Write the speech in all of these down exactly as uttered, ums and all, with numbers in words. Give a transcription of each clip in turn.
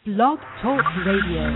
Blog Talk Radio.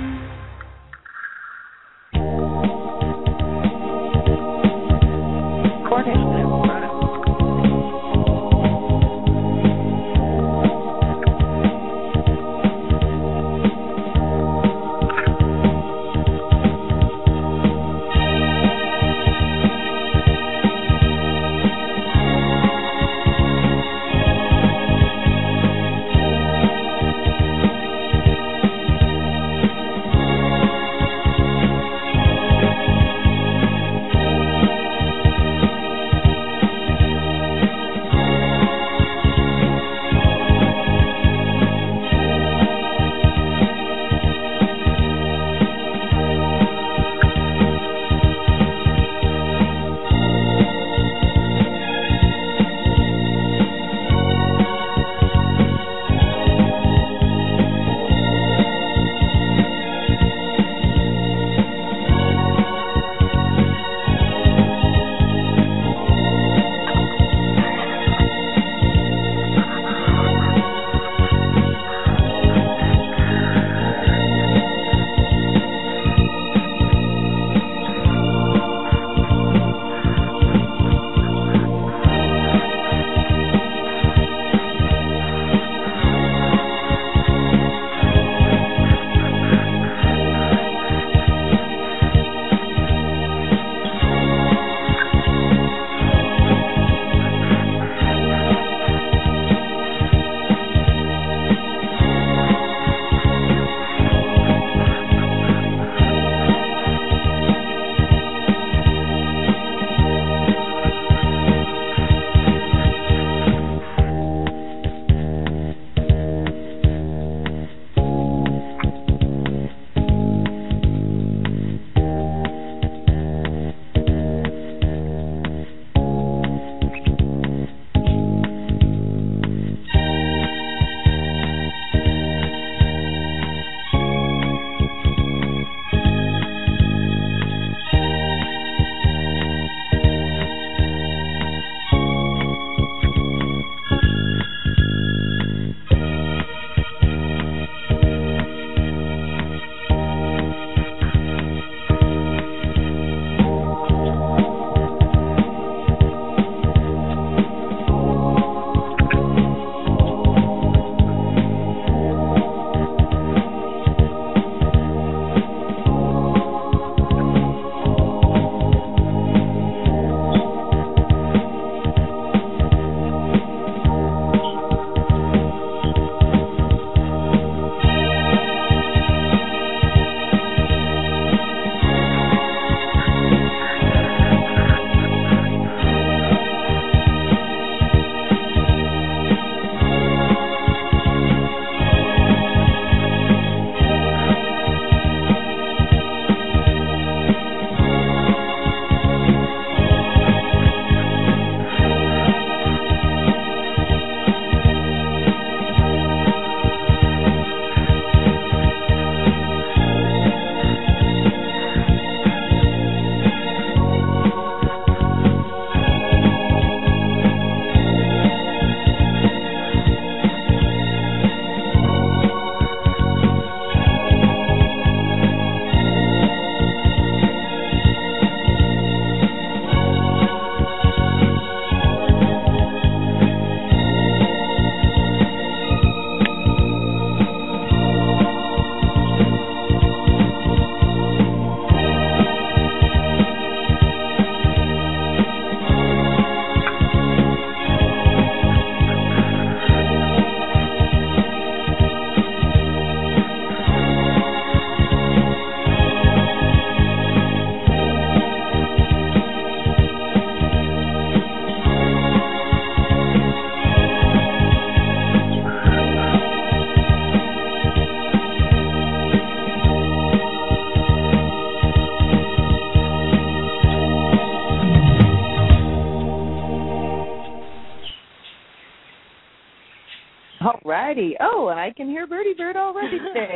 Alrighty. Oh, and I can hear Birdie Bird already today.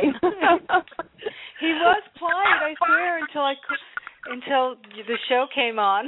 He was quiet, I swear, until I until the show came on.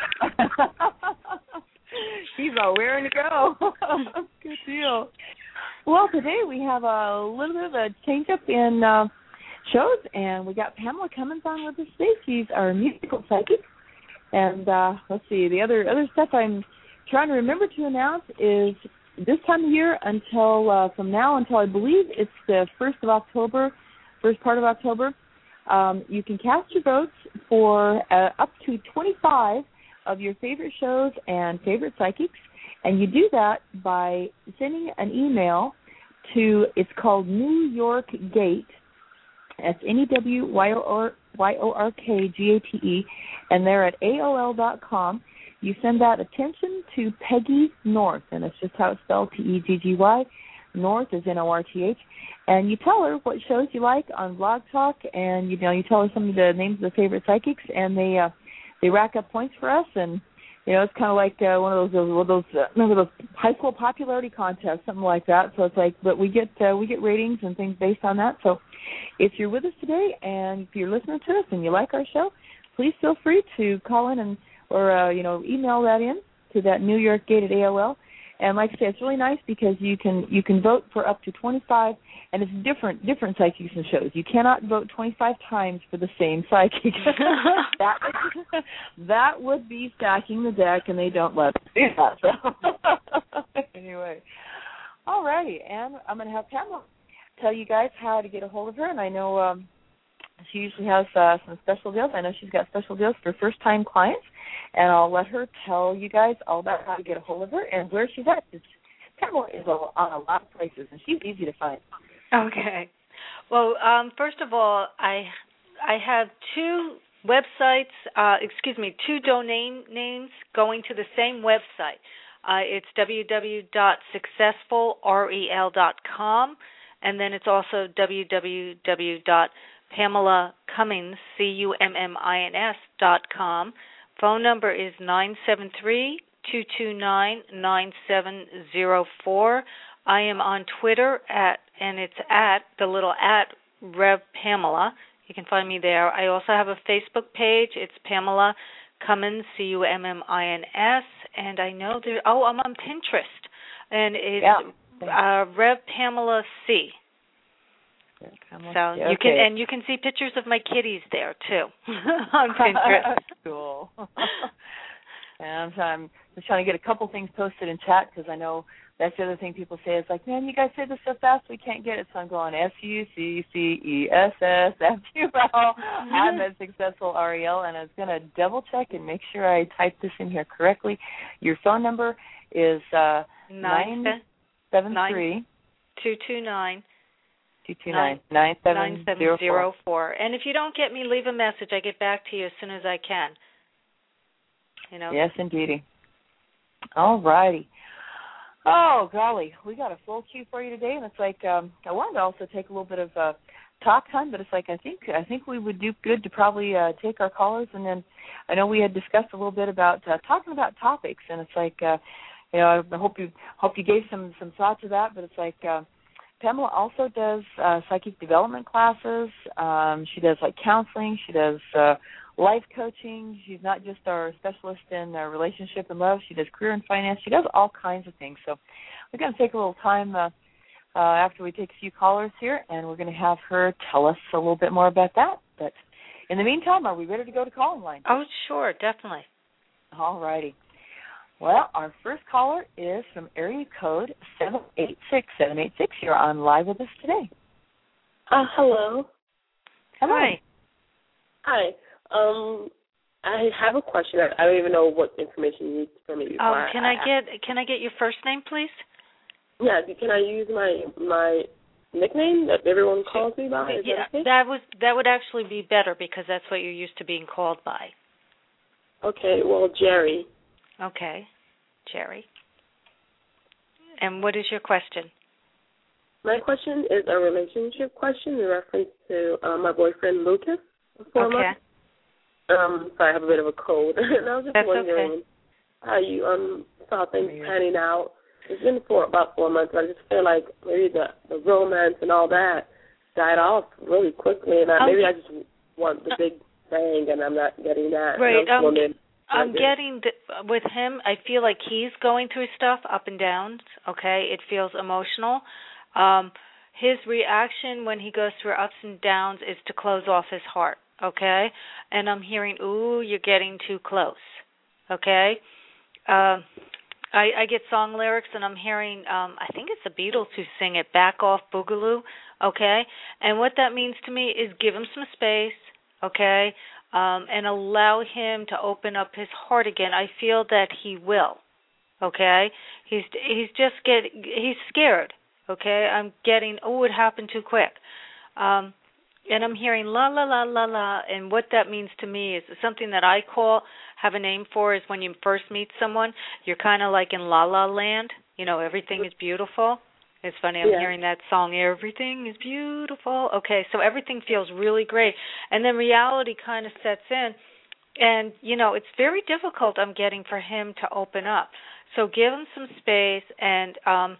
He's all raring to go. Good deal. Well, today we have a little bit of a change up in uh, shows, and we got Pamela Cummins on with us today. She's our musical psychic. And uh, let's see, the other other stuff I'm trying to remember to announce is this time of year until uh, from now until I believe it's the first of October, first part of October, um, you can cast your votes for uh, up to twenty-five of your favorite shows and favorite psychics. And you do that by sending an email to, it's called New York Gate. That's N E W Y O R K G A T E, and they're at A O L dot com. You send that attention to Peggy North, and that's just how it's spelled, T E G G Y. North is N O R T H. And you tell her what shows you like on Blog Talk, and you know you tell her some of the names of the favorite psychics, and they uh, they rack up points for us. And you know it's kind of like uh, one of those one of those uh, remember those high school popularity contests, something like that. So it's like, but we get uh, we get ratings and things based on that. So if you're with us today and if you're listening to us and you like our show, please feel free to call in and or uh, you know email that in to that New York Gate at A O L. And like I say, it's really nice because you can you can vote for up to twenty-five, and it's different different psychics and shows. You cannot vote twenty-five times for the same psychic. that would, that would be stacking the deck, and they don't let us do that. So anyway, all righty, and I'm going to have Pamela tell you guys how to get a hold of her, and I know um, she usually has uh, some special deals. I know she's got special deals for first-time clients, and I'll let her tell you guys all about how to get a hold of her and where she's at. It's, Pamela is on a lot of places, and she's easy to find. Okay. Well, um, first of all, I I have two websites, uh, excuse me, two domain names going to the same website. Uh, it's w w w dot successful rel dot com. And then it's also w w w dot pamela cummins, C U M M I N S, dot com. Phone number is nine seven three, two two nine, nine seven zero four. I am on Twitter, at, and it's at, the little at, Rev Pamela. You can find me there. I also have a Facebook page. It's Pamela Cummins, C U M M I N S. And I know there, oh, I'm on Pinterest. And it's... Yeah. Uh, Rev Pamela C. Pamela So C. you Okay. can and you can see pictures of my kitties there too on Pinterest. Cool. And I'm just trying to get a couple things posted in chat because I know that's the other thing people say is like, man, you guys say this so fast we can't get it. So I'm going S U C C E S S F U L. I'm at Successful R E L, and I was going to double check and make sure I typed this in here correctly. Your phone number is uh, nine. Seven three two two nine two two nine nine seven zero four. And if you don't get me, leave a message. I get back to you as soon as I can. You know. Yes, indeedy. All righty. Oh golly, we got a full queue for you today, and it's like um, I wanted to also take a little bit of uh, talk time, but it's like I think I think we would do good to probably uh, take our callers, and then I know we had discussed a little bit about uh, talking about topics, and it's like. Uh, You know, I hope you hope you gave some, some thought to that, but it's like uh, Pamela also does uh, psychic development classes. Um, she does like counseling. She does uh, life coaching. She's not just our specialist in uh, relationship and love. She does career and finance. She does all kinds of things. So we're going to take a little time uh, uh, after we take a few callers here, and we're going to have her tell us a little bit more about that. But in the meantime, are we ready to go to calling line? Oh, sure, definitely. All righty. Well, our first caller is from area code seven eight six. seven eight six. You're on live with us today. Uh, hello. Hello. Hi. Hi. Um, I have a question. I, I don't even know what information you need from me. Oh, um, can I, I get can I get your first name, please? Yeah. Can I use my my nickname that everyone calls me by? Is yeah, that okay? that would that would actually be better because that's what you're used to being called by. Okay. Well, Jerry. Okay, Jerry. And what is your question? My question is a relationship question in reference to uh, my boyfriend, Lucas. Okay. Um, sorry, I have a bit of a cold. and I was just That's wondering okay. how you um, saw things panning out. It's been for about four months, but I just feel like maybe the, the romance and all that died off really quickly, and I, maybe I just want the big bang, and I'm not getting that. Right. I'm, um, I'm getting, the, with him, I feel like he's going through stuff up and down, okay? It feels emotional. Um, his reaction when he goes through ups and downs is to close off his heart, okay? And I'm hearing, ooh, you're getting too close, okay? Um, I, I get song lyrics, and I'm hearing, um, I think it's the Beatles who sing it, Back Off Boogaloo, okay? And what that means to me is give him some space, okay, um, and allow him to open up his heart again. I feel that he will, okay? He's he's just getting, he's scared, okay? I'm getting, oh, it happened too quick. Um, and I'm hearing la, la, la, la, la, and what that means to me is something that I call, have a name for, is when you first meet someone, you're kind of like in La La Land, you know, everything is beautiful. It's funny, I'm yeah. hearing that song, everything is beautiful. Okay, so everything feels really great. And then reality kind of sets in, and, you know, it's very difficult, I'm getting, for him to open up. So give him some space, and um,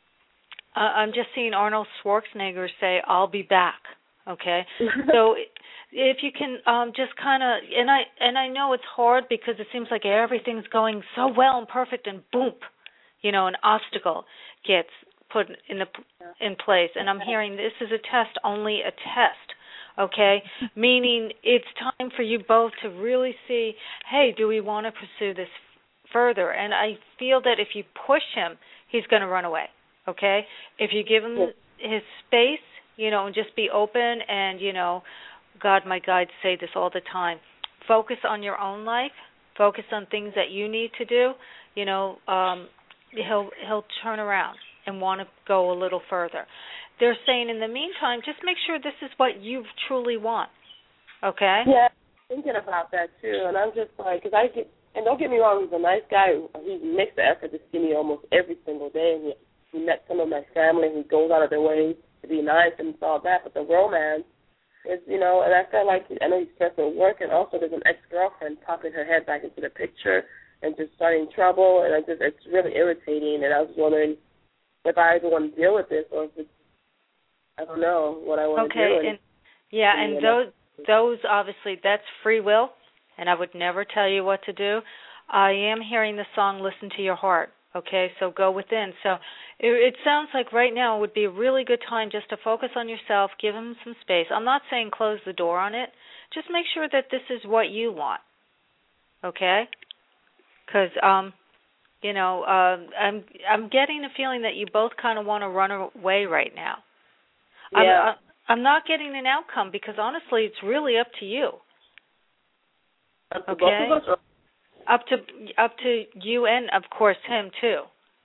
I'm just seeing Arnold Schwarzenegger say, I'll be back, okay? So if you can um, just kind of, and I and I know it's hard because it seems like everything's going so well and perfect, and boom, you know, an obstacle gets put in the in place. And I'm hearing this is a test, only a test, okay? Meaning it's time for you both to really see, hey, do we want to pursue this further? And I feel that if you push him, he's going to run away, okay? If you give him his space, you know, and just be open and, you know, God, my guides say this all the time, focus on your own life, focus on things that you need to do, you know, um, he'll he'll turn around and want to go a little further. They're saying in the meantime, just make sure this is what you truly want, okay? Yeah, thinking about that too, and I'm just like, because I get, and don't get me wrong, he's a nice guy. He makes the effort to see me almost every single day, and he, he met some of my family, and he goes out of their way to be nice and all that, but the romance is, you know, and I felt like, I know he's stressed at work, and also there's an ex-girlfriend popping her head back into the picture and just starting trouble, and I just, it's really irritating, and I was wondering if I even want to deal with this, or if it's, I don't know what I want okay, to do. Okay, and yeah, and those, those obviously, that's free will, and I would never tell you what to do. I am hearing the song, Listen to Your Heart, okay, so go within. So it, it sounds like right now would be a really good time just to focus on yourself, give him some space. I'm not saying close the door on it. Just make sure that this is what you want, okay? Because, um, you know, uh, I'm I'm getting a feeling that you both kind of want to run away right now. Yeah. I'm, I'm not getting an outcome because, honestly, it's really up to you. Up to okay? both of us, or? Up to up to you and, of course, him too.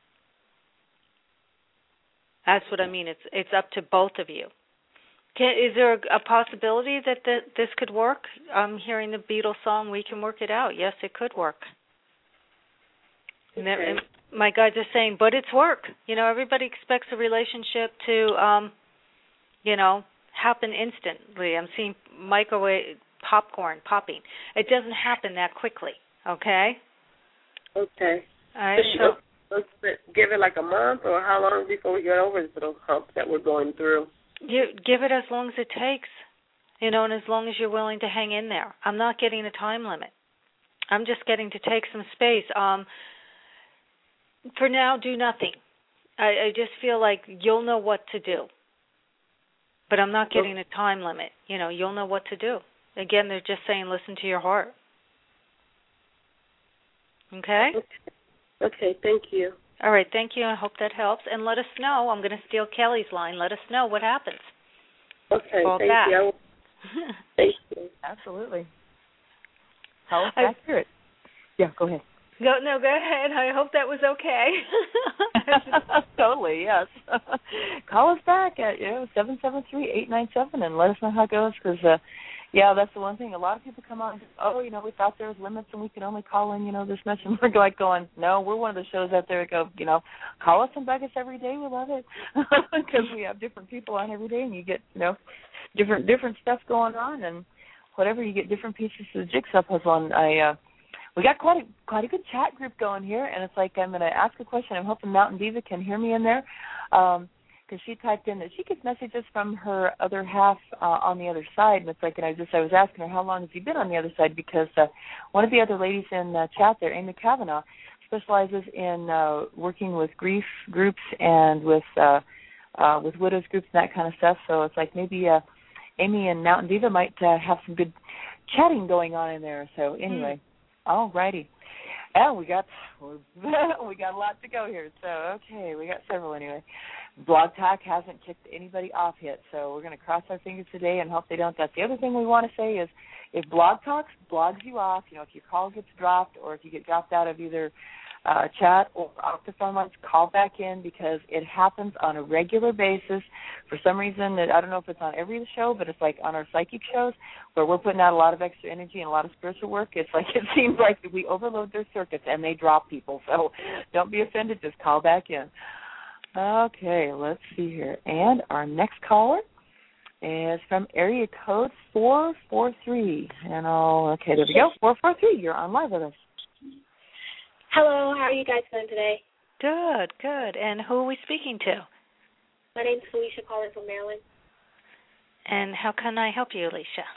That's what I mean. It's it's up to both of you. Can, is there a, a possibility that the, this could work? I'm hearing the Beatles song, We Can Work It Out. Yes, it could work. And, that, and my guides are saying, but it's work. You know, everybody expects a relationship to, um, you know, happen instantly. I'm seeing microwave popcorn popping. It doesn't happen that quickly, okay? Okay. All right, so, let's give it like a month, or how long before we get over this little hump that we're going through? You give it as long as it takes, you know, and as long as you're willing to hang in there. I'm not getting a time limit. I'm just getting to take some space. Um, for now, do nothing. I, I just feel like you'll know what to do. But I'm not getting a time limit. You know, you'll know what to do. Again, they're just saying listen to your heart. Okay? Okay, okay, thank you. All right, thank you. I hope that helps. And let us know. I'm going to steal Kelly's line. Let us know what happens. Okay, Call thank back. you. I will, thank you. Absolutely. How I, accurate. Yeah, go ahead. Go, no, go ahead. I hope that was okay. Totally, yes. Call us back at, you know, seven seven three, eight nine seven and let us know how it goes because, uh, yeah, that's the one thing. A lot of people come on and say, oh, you know, we thought there was limits and we could only call in, you know, this much. And we're like going, no, we're one of the shows out there that go, you know, call us and bug us every day. We love it because we have different people on every day and you get, you know, different different stuff going on and whatever. You get different pieces of the jigsaw puzzle. And I, uh, we got quite a, quite a good chat group going here. And it's like I'm going to ask a question. I'm hoping Mountain Diva can hear me in there. Um, because she typed in that she gets messages from her other half uh, on the other side, and it's like, and I just I was asking her how long have you been on the other side because uh, one of the other ladies in the chat there, Amy Kavanaugh, specializes in uh, working with grief groups and with uh, uh, with widows groups and that kind of stuff. So it's like maybe uh, Amy and Mountain Diva might uh, have some good chatting going on in there. So anyway, mm. all righty. And we got we got a lot to go here. So okay, we got several anyway. Blog Talk hasn't kicked anybody off yet, so we're going to cross our fingers today and hope they don't. That's the other thing we want to say is if Blog Talk blogs you off, you know, if your call gets dropped or if you get dropped out of either uh, chat or off the phone lines, call back in because it happens on a regular basis. For some reason, that I don't know if it's on every show, but it's like on our psychic shows where we're putting out a lot of extra energy and a lot of spiritual work. It's like it seems like we overload their circuits and they drop people. So don't be offended. Just call back in. Okay, let's see here. And our next caller is from area code four four three. And I'll, okay, there we go, four four three. You're on live with us. Hello, how are you guys doing today? Good, good. And who are we speaking to? My name's Felicia, calling from Maryland. And how can I help you, Alicia?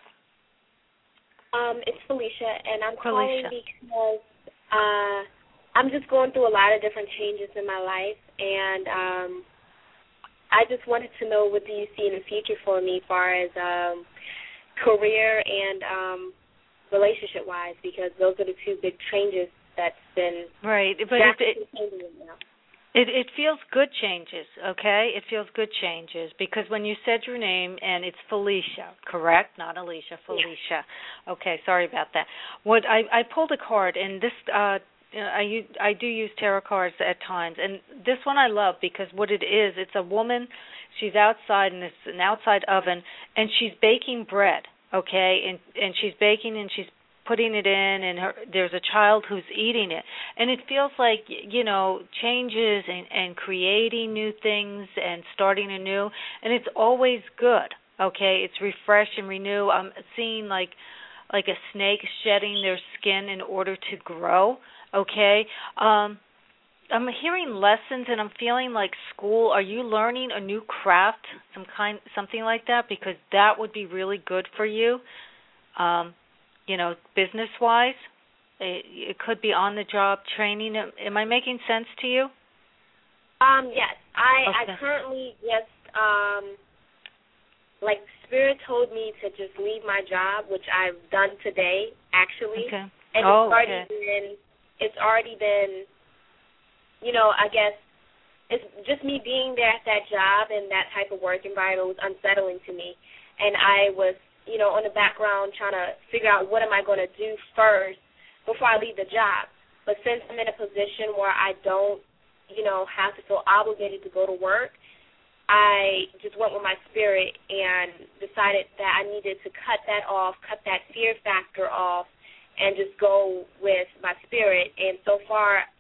Um, it's Felicia, and I'm Felicia. calling because uh, I'm just going through a lot of different changes in my life, and um, I just wanted to know what do you see in the future for me as far as um, career and um, relationship-wise, because those are the two big changes that's been right. But it, it, it it feels good changes, okay? It feels good changes because when you said your name, and it's Felicia, correct? Not Alicia, Felicia. Yeah. Okay, sorry about that. What I, I pulled a card, and this uh, I I do use tarot cards at times, and this one I love because what it is, it's a woman. She's outside, and it's an outside oven, and she's baking bread, okay? And and she's baking, and she's putting it in, and her, there's a child who's eating it. And it feels like, you know, changes and, and creating new things and starting anew, and it's always good, okay? It's refresh and renew. I'm seeing like like a snake shedding their skin in order to grow, okay? Um, I'm hearing lessons, and I'm feeling like school. Are you learning a new craft, some kind, something like that? Because that would be really good for you. Um, you know, business-wise, it, it could be on-the-job training. Am I making sense to you? Um, yes. I, okay. I currently just, um, like, Spirit told me to just leave my job, which I've done today, actually. Okay. And oh, it's already okay. been, it's already been, you know, I guess, it's just me being there at that job and that type of work environment was unsettling to me. And I was, you know, on the background trying to figure out what am I going to do first before I leave the job. But since I'm in a position where I don't, you know, have to feel obligated to go to work, I just went with my spirit and decided that I needed to cut that off, cut that fear factor off, and just go with my spirit. And so far,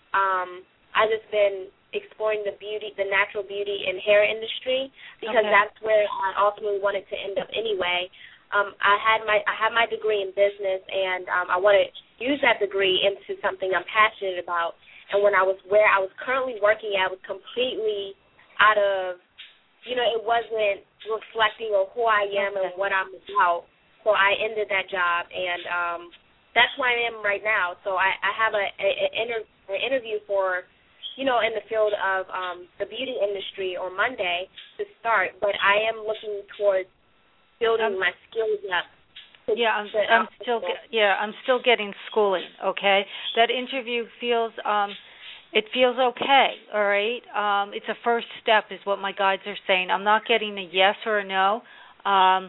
um, I've just been exploring the beauty, the natural beauty in hair industry, because okay. that's where I ultimately wanted to end up anyway. Um, I had my I have my degree in business, and um, I want to use that degree into something I'm passionate about. And when I was where I was currently working at, was completely out of, you know, it wasn't reflecting on who I am okay. and what I'm about. So I ended that job, and um, that's where I am right now. So I, I have a, a, a inter, an interview for, you know, in the field of um, the beauty industry on Monday to start, but I am looking towards building um, my skills up. To, yeah, I'm, to I'm still get, yeah, I'm still getting schooling. Okay, that interview feels um, it feels okay. All right, um, it's a first step, is what my guides are saying. I'm not getting a yes or a no. Um,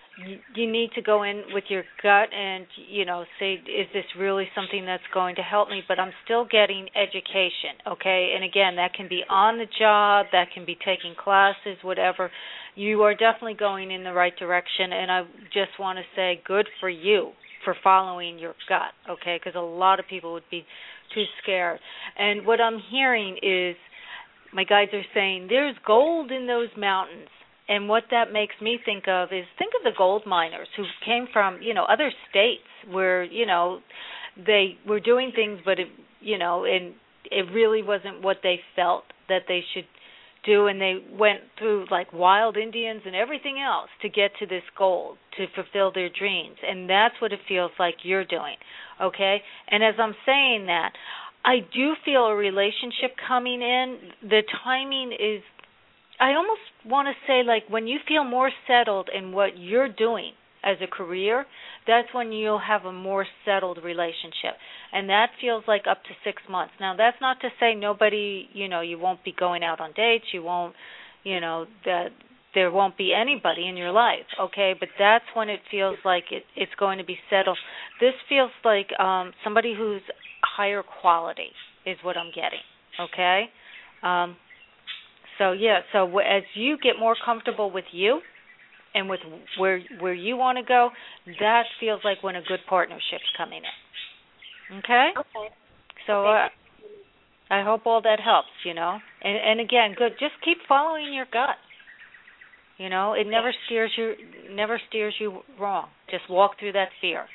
you need to go in with your gut and, you know, say, is this really something that's going to help me? But I'm still getting education, okay? And, again, that can be on the job, that can be taking classes, whatever. You are definitely going in the right direction, and I just want to say good for you for following your gut, okay, because a lot of people would be too scared. And what I'm hearing is my guides are saying there's gold in those mountains. And what that makes me think of is, think of the gold miners who came from, you know, other states where, you know, they were doing things, but, it, you know, and it really wasn't what they felt that they should do. And they went through, like, wild Indians and everything else to get to this gold, to fulfill their dreams. And that's what it feels like you're doing, okay? And as I'm saying that, I do feel a relationship coming in. The timing is, I almost want to say, like, when you feel more settled in what you're doing as a career, that's when you'll have a more settled relationship. And that feels like up to six months. Now, that's not to say nobody, you know, you won't be going out on dates, you won't, you know, that there won't be anybody in your life, okay? But that's when it feels like it, it's going to be settled. This feels like um, somebody who's higher quality is what I'm getting, okay? Um, so, yeah, so w- as you get more comfortable with you and with where where you want to go, that feels like when a good partnership's coming in, okay? Okay. So uh, I hope all that helps, you know. And, and again, good. Just keep following your gut. You know, it never steers you never steers you wrong. Just walk through that fear.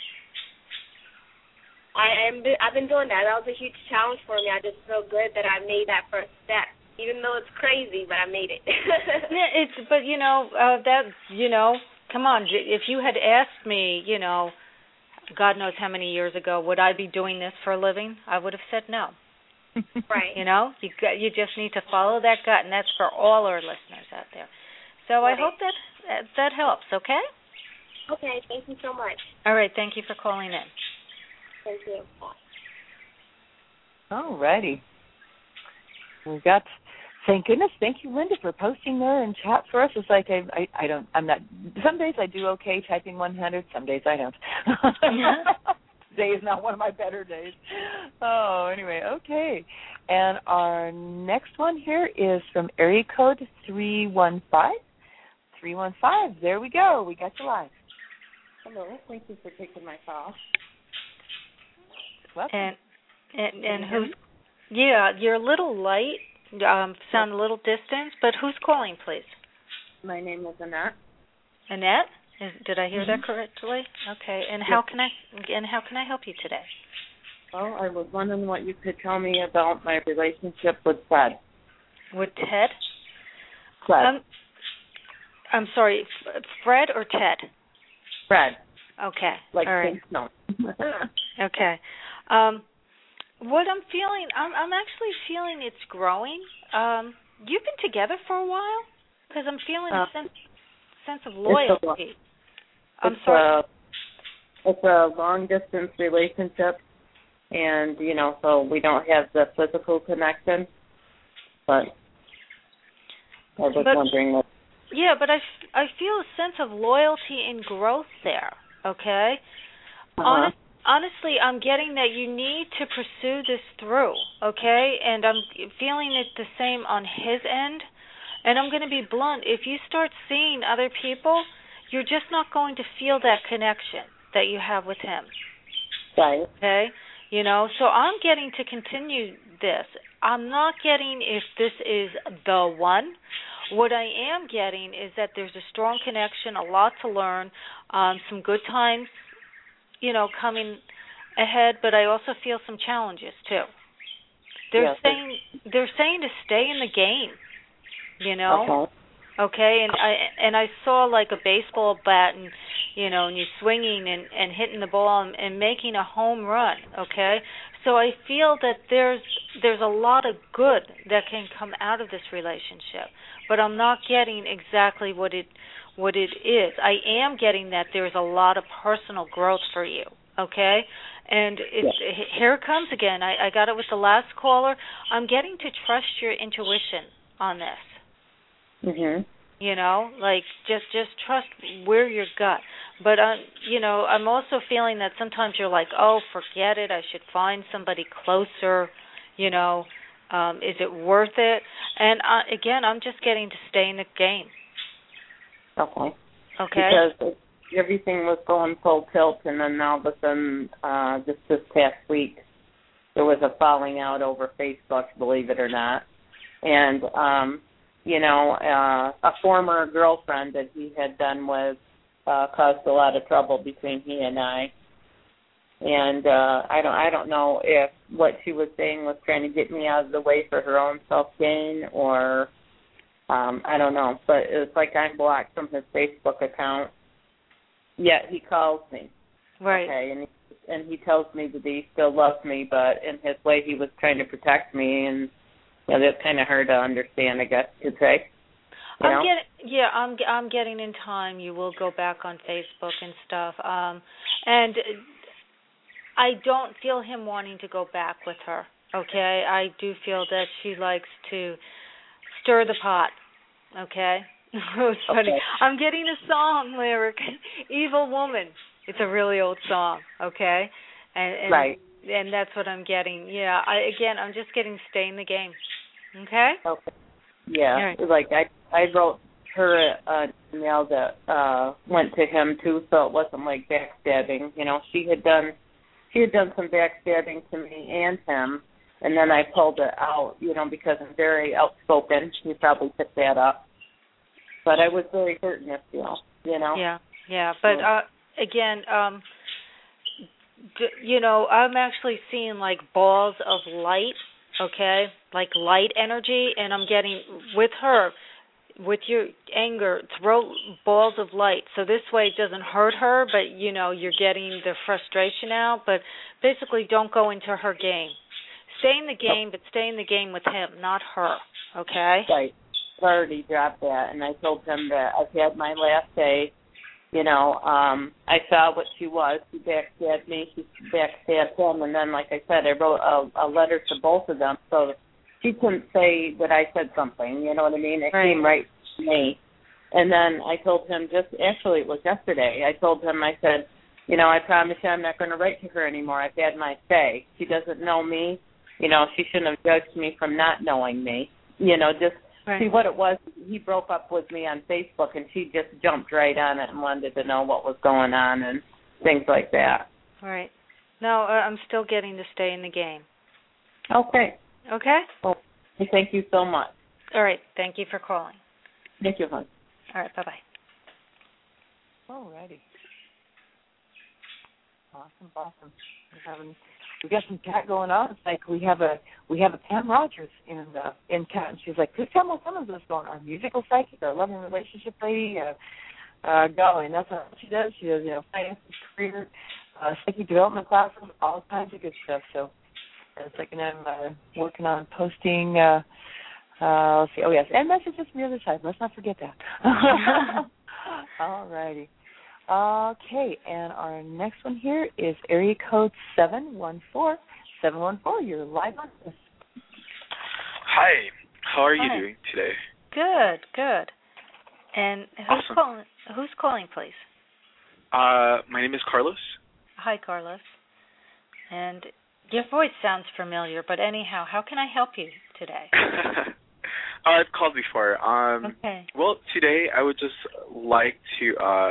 I am. I've been doing that. That was a huge challenge for me. I just feel good that I made that first step, even though it's crazy, but I made it. Yeah, it's. But you know, uh, that you know, come on. If you had asked me, you know, God knows how many years ago, would I be doing this for a living? I would have said no. Right. You know, you got, you just need to follow that gut, and that's for all our listeners out there. So I hope that that helps, okay? Okay, thank you so much. All right, thank you for calling in. Thank you. All righty. We've got, thank goodness, thank you, Linda, for posting there in chat for us. It's like I, I, I don't, I'm not, some days I do okay typing one hundred, some days I don't. Today is not one of my better days. Oh, anyway, okay. And our next one here is from area code three one five. three one five. There we go. We got you live. Hello. Thank you for taking my call. Welcome. And and, and who's? Yeah, you're a little light. Um, sound a little distant. But who's calling, please? My name is Annette. Annette? Is, did I hear mm-hmm. that correctly? Okay. And how can I? And how can I help you today? Well, I was wondering what you could tell me about my relationship with Fred. With Ted? Fred. Um, I'm sorry, Fred or Ted? Fred. Okay. Like all right. Pink Snow. Okay. Um, what I'm feeling, I'm, I'm actually feeling it's growing. Um, you've been together for a while? Because I'm feeling uh, a sense, sense of loyalty. It's a, I'm it's sorry. A, it's a long-distance relationship, and, you know, so we don't have the physical connection. But I was but, wondering what. Yeah, but I, I feel a sense of loyalty and growth there, okay? Uh-huh. Honest, honestly, I'm getting that you need to pursue this through, okay? And I'm feeling it the same on his end. And I'm going to be blunt. If you start seeing other people, you're just not going to feel that connection that you have with him. Right. Okay? You know, so I'm getting to continue this. I'm not getting if this is the one. What I am getting is that there's a strong connection, a lot to learn, um, some good times, you know, coming ahead, but I also feel some challenges too. They're yes, saying they're saying to stay in the game, you know. Okay. Okay, and I and I saw like a baseball bat, and you know, and you're swinging and, and hitting the ball and, and making a home run. Okay, so I feel that there's there's a lot of good that can come out of this relationship, but I'm not getting exactly what it what it is. I am getting that there's a lot of personal growth for you. Okay, and it's yes. here it comes again. I, I got it with the last caller. I'm getting to trust your intuition on this. Mhm. You know, like just just trust where your gut. But uh, you know, I'm also feeling that sometimes you're like, oh, forget it. I should find somebody closer. You know, um, is it worth it? And uh, again, I'm just getting to stay in the game. Okay. Okay. Because everything was going full tilt, and then all of a sudden, uh, just this past week, there was a falling out over Facebook. Believe it or not, and. um You know, uh, a former girlfriend that he had been with uh, caused a lot of trouble between he and I. And uh, I don't, I don't know if what she was saying was trying to get me out of the way for her own self gain, or um, I don't know. But it's like I'm blocked from his Facebook account. Yet he calls me. Right. Okay, and he, and he tells me that he still loves me, but in his way he was trying to protect me, and. Yeah, that's kind of hard to understand, I guess you could say. You I'm know? getting, yeah, I'm I'm getting in time. You will go back on Facebook and stuff. Um, and I don't feel him wanting to go back with her. Okay, I do feel that she likes to stir the pot. Okay, it was funny. Okay. I'm getting a song lyric, "Evil Woman." It's a really old song. Okay, and, and right. and that's what I'm getting. Yeah, I again, I'm just getting stay in the game. Okay. Okay. Yeah, right. like I I wrote her an email that uh went to him too, so it wasn't like backstabbing. You know, she had done she had done some backstabbing to me and him. And then I pulled it out, you know, because I'm very outspoken. You probably picked that up. But I was very hurt in this deal, you know. Yeah, yeah. But, uh, again, um, d- you know, I'm actually seeing, like, balls of light, okay, like light energy, and I'm getting, with her, with your anger, throw balls of light. So this way it doesn't hurt her, but, you know, you're getting the frustration out. But basically don't go into her game. Stay in the game, but stay in the game with him, not her, okay? Right. I already dropped that, and I told him that I've had my last day. You know, um, I saw what she was. She backstabbed me. She backstabbed him. And then, like I said, I wrote a, a letter to both of them so she couldn't say that I said something. You know what I mean? It right. came right to me. And then I told him just, actually it was yesterday, I told him, I said, you know, I promise you I'm not going to write to her anymore. I've had my say. She doesn't know me. You know, she shouldn't have judged me from not knowing me. You know, just right. see what it was. He broke up with me on Facebook, and she just jumped right on it and wanted to know what was going on and things like that. Right. No, uh, I'm still getting to stay in the game. Okay. Okay? Well, thank you so much. All right. Thank you for calling. Thank you, hon. All right. Bye-bye. All righty. Awesome, awesome. We're having... We got some chat going on. It's like we have a we have a Pam Rogers in the in chat, and she's like, "Please tell me some of this going. Our musical psychic, our loving relationship lady, uh, uh, going." That's what she does. She does, you know, finances, career, uh, psychic development classes, all kinds of good stuff. So it's like, and I'm uh, working on posting. Uh, uh, let's see. Oh yes, and messages from the other side. Let's not forget that. All righty. Okay, and our next one here is area code seven one four. seven one four, you're live on this. Hi, how are you Hi. doing today? Good, good. And who's awesome. calling? Who's calling, please? Uh, my name is Carlos. Hi, Carlos. And your voice sounds familiar, but anyhow, how can I help you today? uh, I've called before. Um, okay. Well, today I would just like to uh,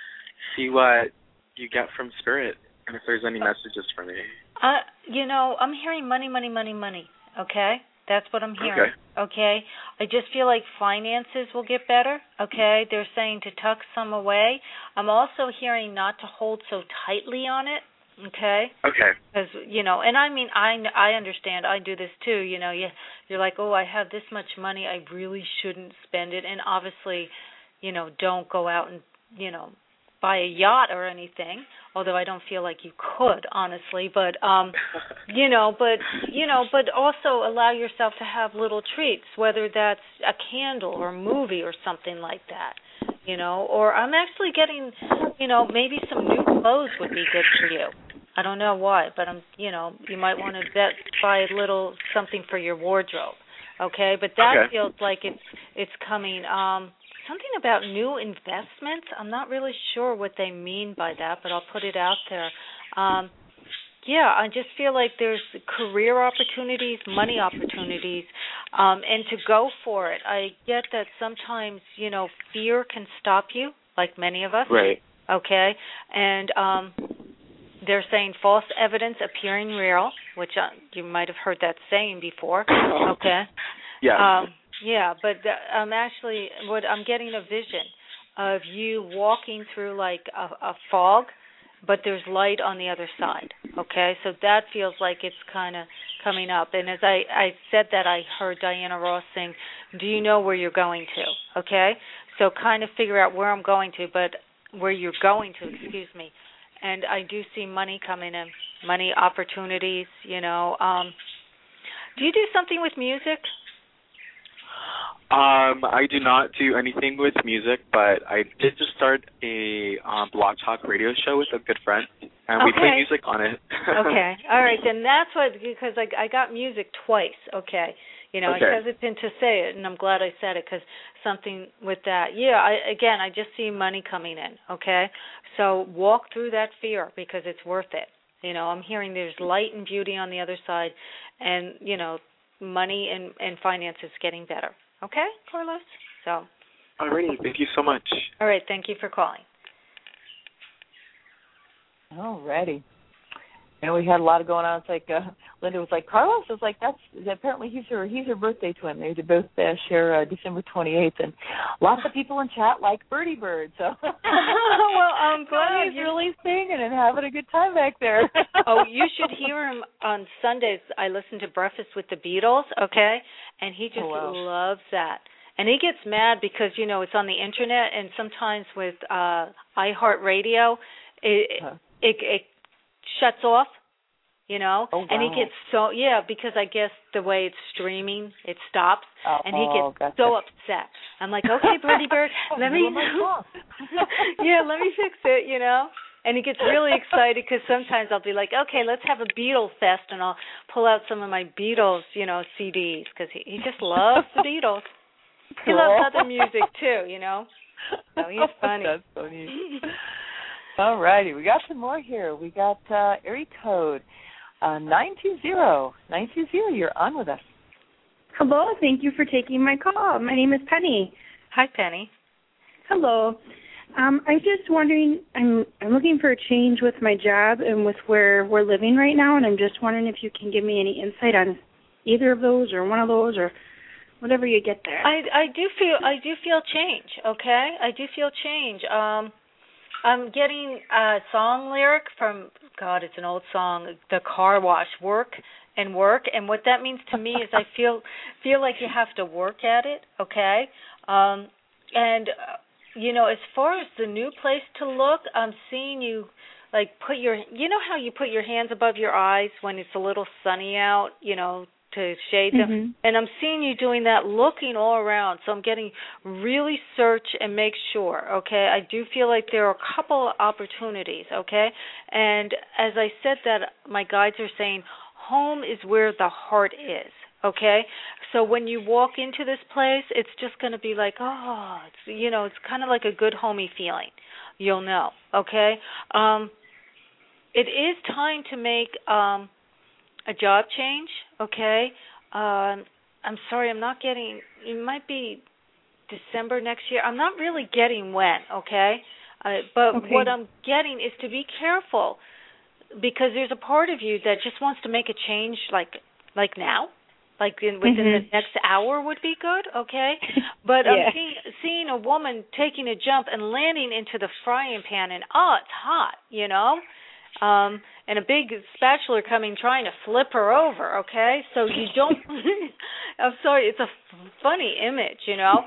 see what you get from Spirit and if there's any messages for me. Uh, you know, I'm hearing money, money, money, money, okay? That's what I'm hearing, okay? okay? I just feel like finances will get better, okay? They're saying to tuck some away. I'm also hearing not to hold so tightly on it, okay? Okay. Because, you know, and I mean, I, I understand. I do this too, you know. You, you're like, oh, I have this much money. I really shouldn't spend it. And obviously, you know, don't go out and, you know, buy a yacht or anything, although I don't feel like you could, honestly, but um you know, but you know, but also allow yourself to have little treats, whether that's a candle or a movie or something like that, you know, or I'm actually getting, you know, maybe some new clothes would be good for you. I don't know why, but I'm, you know, you might want to bet, buy a little something for your wardrobe, okay? But that okay. feels like it's it's coming. Um Something about new investments. I'm not really sure what they mean by that, but I'll put it out there. Um, yeah, I just feel like there's career opportunities, money opportunities, um, and to go for it. I get that sometimes, you know, fear can stop you, like many of us. Right. Okay? And um, they're saying false evidence appearing real, which uh, you might have heard that saying before. Okay? Yeah. Um, Yeah, but I'm actually, what I'm getting a vision of you walking through like a, a fog, but there's light on the other side, okay? So that feels like it's kind of coming up. And as I, I said that, I heard Diana Ross sing, do you know where you're going to, okay? So kind of figure out where I'm going to, but where you're going to, excuse me. And I do see money coming in, money opportunities, you know. Um, do you do something with music? Um, I do not do anything with music, but I did just start a um, Blog Talk radio show with a good friend, and we Okay. play music on it. Okay, all right, then that's what, because I, I got music twice, okay. You know, Okay. I hesitant to say it, and I'm glad I said it, because something with that. Yeah, I, again, I just see money coming in, okay. So walk through that fear, because it's worth it. You know, I'm hearing there's light and beauty on the other side, and, you know, money and, and finances getting better. Okay, Carlos? So. Alrighty, thank you so much. All right, thank you for calling. Alrighty. And we had a lot of going on. It's like uh, Linda was like, Carlos was like, that's apparently he's her he's her birthday twin. They both uh, share uh, December twenty-eighth, and lots of people in chat like Birdie Bird. So well, I'm glad he's really singing and having a good time back there. Oh, you should hear him on Sundays. I listen to Breakfast with the Beatles, okay, and he just oh, wow. loves that. And he gets mad because, you know, it's on the internet, and sometimes with uh, iHeartRadio, it, huh. it it shuts off, you know, oh, wow. and he gets so, yeah, because I guess the way it's streaming, it stops, oh, and he gets gotcha. so upset. I'm like, okay, Birdie Bird, let me, yeah, let me fix it, you know. And he gets really excited because sometimes I'll be like, okay, let's have a Beatles fest, and I'll pull out some of my Beatles, you know, C Ds, because he, he just loves the Beatles. He Cool. loves other music, too, you know. So he's funny. That's funny. All righty. We got some more here. We got uh, area code uh, nine two zero. nine two zero, you're on with us. Hello. Thank you for taking my call. My name is Penny. Hi, Penny. Hello. Um, I'm just wondering, I'm I'm looking for a change with my job and with where we're living right now, and I'm just wondering if you can give me any insight on either of those or one of those or whatever you get there. I I do feel I do feel change. Okay, I do feel change. Um, I'm getting a song lyric from God. It's an old song. The car wash, work and work, and what that means to me is I feel feel like you have to work at it. Okay, um, and. Uh, You know, as far as the new place to look, I'm seeing you, like, put your, you know how you put your hands above your eyes when it's a little sunny out, you know, to shade them? Mm-hmm. And I'm seeing you doing that, looking all around. So I'm getting really search and make sure, okay? I do feel like there are a couple of opportunities, okay? And as I said that, my guides are saying home is where the heart is. Okay, so when you walk into this place, it's just going to be like, oh, it's, you know, it's kind of like a good homey feeling. You'll know, okay? Um, it is time to make um, a job change, okay? Um, I'm sorry, I'm not getting, it might be December next year. I'm not really getting when, okay? Uh, but okay. what I'm getting is to be careful because there's a part of you that just wants to make a change like like now. Like in, within mm-hmm. the next hour would be good, okay? But yeah. I'm seeing, seeing a woman taking a jump and landing into the frying pan, and oh, it's hot, you know? Um, and a big spatula coming trying to flip her over, okay? So you don't, I'm sorry, it's a f- funny image, you know?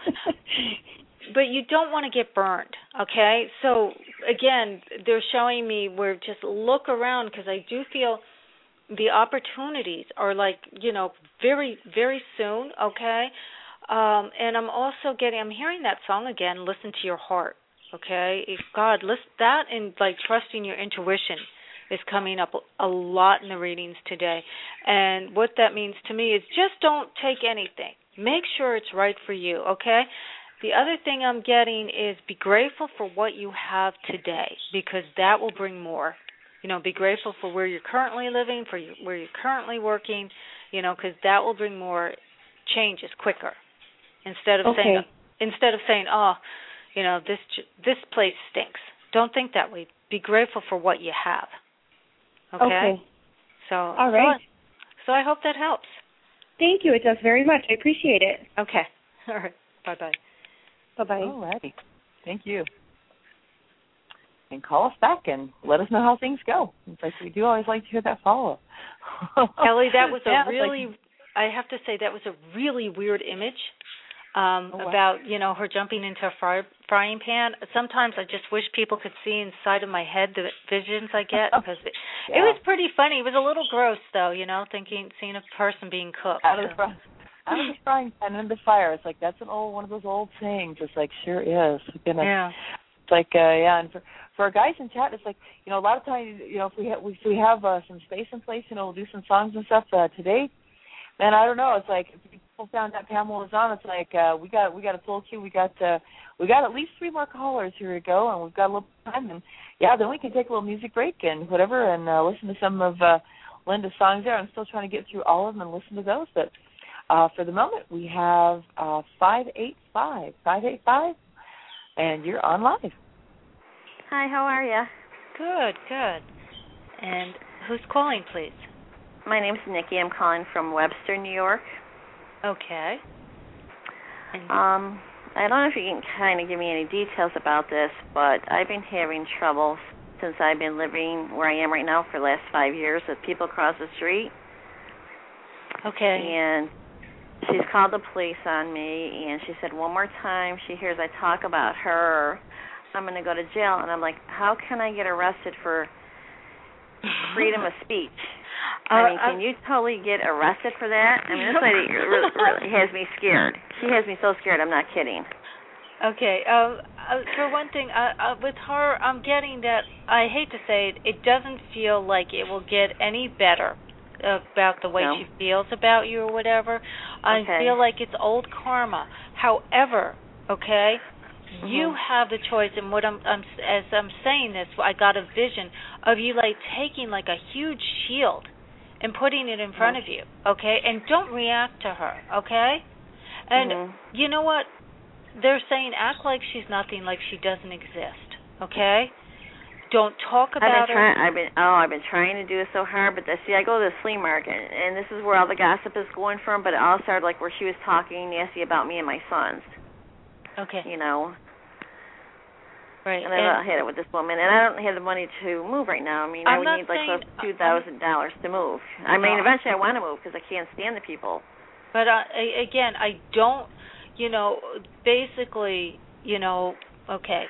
But you don't want to get burned, okay? So, again, they're showing me where just look around because I do feel the opportunities are like, you know, very, very soon, okay? Um, and I'm also getting, I'm hearing that song again, Listen to Your Heart, okay? If God, listen, that and like trusting your intuition is coming up a lot in the readings today. And what that means to me is just don't take anything. Make sure it's right for you, okay? The other thing I'm getting is be grateful for what you have today because that will bring more. You know, be grateful for where you're currently living, for you, where you're currently working, you know, because that will bring more changes quicker. Instead of okay. saying, instead of saying, oh, you know, this this place stinks. Don't think that way. Be grateful for what you have. Okay. Okay. So, all right. So, so I hope that helps. Thank you. It does very much. I appreciate it. Okay. All right. Bye bye. Bye bye. All righty. Thank you. And call us back and let us know how things go. It's like we do always like to hear that follow-up. Kelly, that was a yeah, really, like, I have to say, that was a really weird image um, oh, wow. about, you know, her jumping into a fry, frying pan. Sometimes I just wish people could see inside of my head the visions I get because it, yeah. it was pretty funny. It was a little gross, though, you know, thinking, seeing a person being cooked. Out of the so. fry, out of the frying pan into the fire. It's like that's an old one of those old sayings. It's like sure is. Goodness. Yeah. It's like uh, yeah, and for for our guys in chat, it's like you know a lot of times you know if we have if we have uh, some space in place, you know we'll do some songs and stuff uh, today. Man, I don't know. It's like if people found out Pamela was on. It's like uh, we got we got a full queue. We got uh, we got at least three more callers. Here we go, and we've got a little time. And yeah, then we can take a little music break and whatever, and uh, listen to some of uh, Linda's songs there. I'm still trying to get through all of them and listen to those. But uh, for the moment, we have uh, five eight five five eight five, and you're on live. Hi, how are you? Good, good. And who's calling, please? My name's Nikki. I'm calling from Webster, New York. Okay. And um, I don't know if you can kind of give me any details about this, but I've been having trouble since I've been living where I am right now for the last five years with people across the street. Okay. And she's called the police on me, and she said one more time she hears I talk about her, I'm going to go to jail. And I'm like, how can I get arrested for freedom of speech? I mean, can you totally get arrested for that? I mean, this lady really, really has me scared. She has me so scared, I'm not kidding. Okay. Uh, uh, for one thing, uh, uh, with her, I'm getting that, I hate to say it, it doesn't feel like it will get any better about the way No. she feels about you or whatever. I Okay. feel like it's old karma. However, okay, Mm-hmm. you have the choice, and what I'm, I'm as I'm saying this, I got a vision of you like taking like a huge shield and putting it in front Mm-hmm. of you, okay? And don't react to her, okay? And Mm-hmm. you know what? They're saying act like she's nothing, like she doesn't exist, okay? Don't talk I've about been her. trying. I've been oh, I've been trying to do it so hard, but the, see, I go to the flea market, and this is where all the gossip is going from. But it all started like where she was talking nasty about me and my sons. Okay. You know. Right. And I had it with this woman, and I don't have the money to move right now. I mean, I I'm would not need like saying- close to two thousand dollars to move. I mean, No. eventually I want to move because I can't stand the people. But uh, a- again, I don't, you know, basically, you know, okay.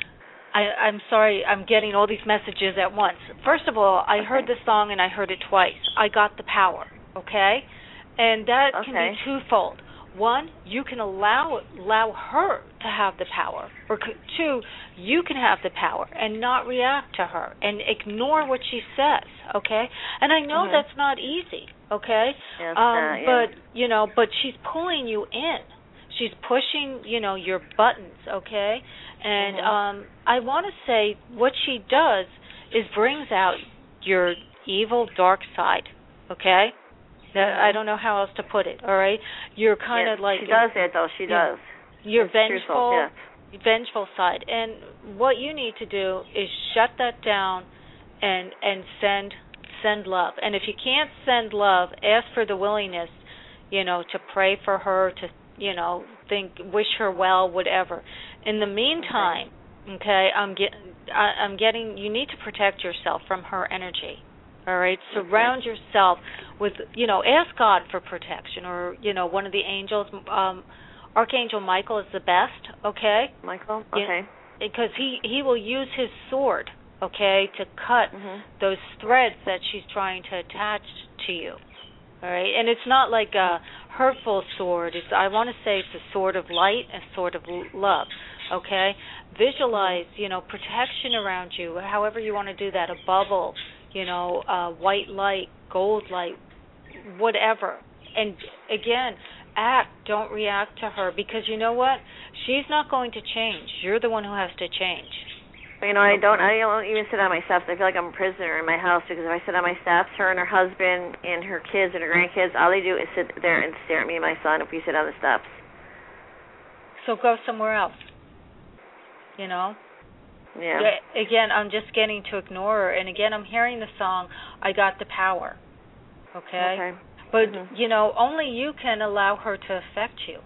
I, I'm sorry, I'm getting all these messages at once. First of all, I heard the song and I heard it twice. I got the power, okay? And that can Okay. be twofold. One, you can allow allow her to have the power. Or c- two, you can have the power and not react to her and ignore what she says, okay? And I know Mhm. that's not easy, okay? Yes, um, uh, yeah. But, you know, but she's pulling you in. She's pushing, you know, your buttons, okay? And Mhm. um, I want to say what she does is brings out your evil, dark side, okay? That, I don't know how else to put it, all right? You're kind Yeah, of like... she does that, though. She yeah, does. Your It's vengeful, truthful, yes. vengeful side. And what you need to do is shut that down and and send send love. And if you can't send love, ask for the willingness, you know, to pray for her, to, you know, think, wish her well, whatever. In the meantime, okay, I'm get, I, I'm getting. You need to protect yourself from her energy. All right, surround okay. yourself with, you know, ask God for protection, or, you know, one of the angels. Um, Archangel Michael is the best. Okay. Michael. Okay. Because he he will use his sword, okay, to cut Mhm. those threads that she's trying to attach to you. All right, and it's not like a hurtful sword. It's, I want to say it's a sword of light, a sword of love. Okay, visualize, you know, protection around you. However you want to do that, a bubble, you know, uh, white light, gold light, whatever. And again, act. Don't react to her, because you know what? She's not going to change. You're the one who has to change. But, you know, I don't. I don't even sit on my steps. I feel like I'm a prisoner in my house, because if I sit on my steps, her and her husband and her kids and her grandkids, all they do is sit there and stare at me and my son if we sit on the steps. So go somewhere else. You know? Yeah. Again, I'm just getting to ignore her. And again, I'm hearing the song, I Got the Power. Okay? Okay. But, mm-hmm. you know, only you can allow her to affect you.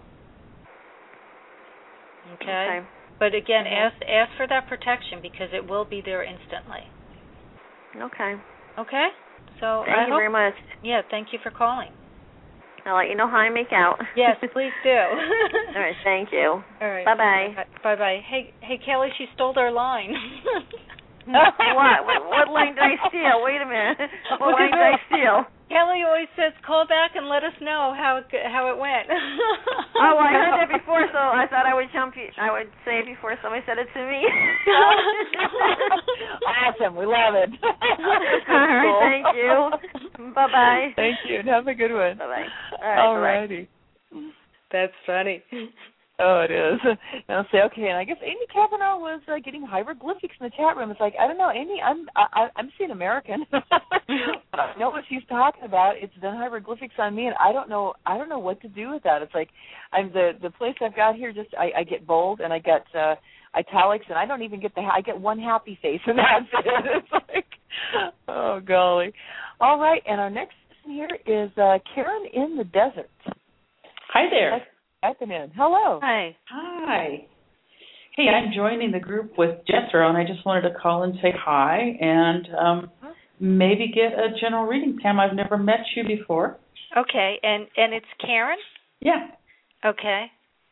Okay? Okay. But again, mm-hmm. ask ask for that protection, because it will be there instantly. Okay. Okay? So Thank I you hope, very much. Yeah, thank you for calling. I'll let you know how I make out. Yes, please do. All right, thank you. All right. Bye-bye. Bye-bye. Hey, hey, Kelly, she stole their line. what? what? What line did I steal? Wait a minute. What line did I steal? Kelly always says, "Call back and let us know how it, how it went." Oh, well, I heard that before, so I thought I would jump. I would say it before somebody said it to me. Awesome, we love it. All right, cool. Thank you. Bye bye. Thank you, and have a good one. Bye bye. All right. Alrighty. That's funny. Oh, it is. And I'll say, okay, and I guess Amy Kavanaugh was uh, getting hieroglyphics in the chat room. It's like, I don't know, Amy, I'm I, I'm seeing American. But I know what she's talking about. It's done hieroglyphics on me, and I don't know I don't know what to do with that. It's like I'm the the place I've got here. Just I, I get bold and I get uh, italics, and I don't even get the I get one happy face, and that's it. It's like, oh golly. All right, and our next person here is uh, Karen in the desert. Hi there. In. Hello. Hi. Hi. Hey, I'm joining the group with Jethro, and I just wanted to call and say hi and um, maybe get a general reading. Pam, I've never met you before. Okay, and, and it's Karen? Yeah. Okay.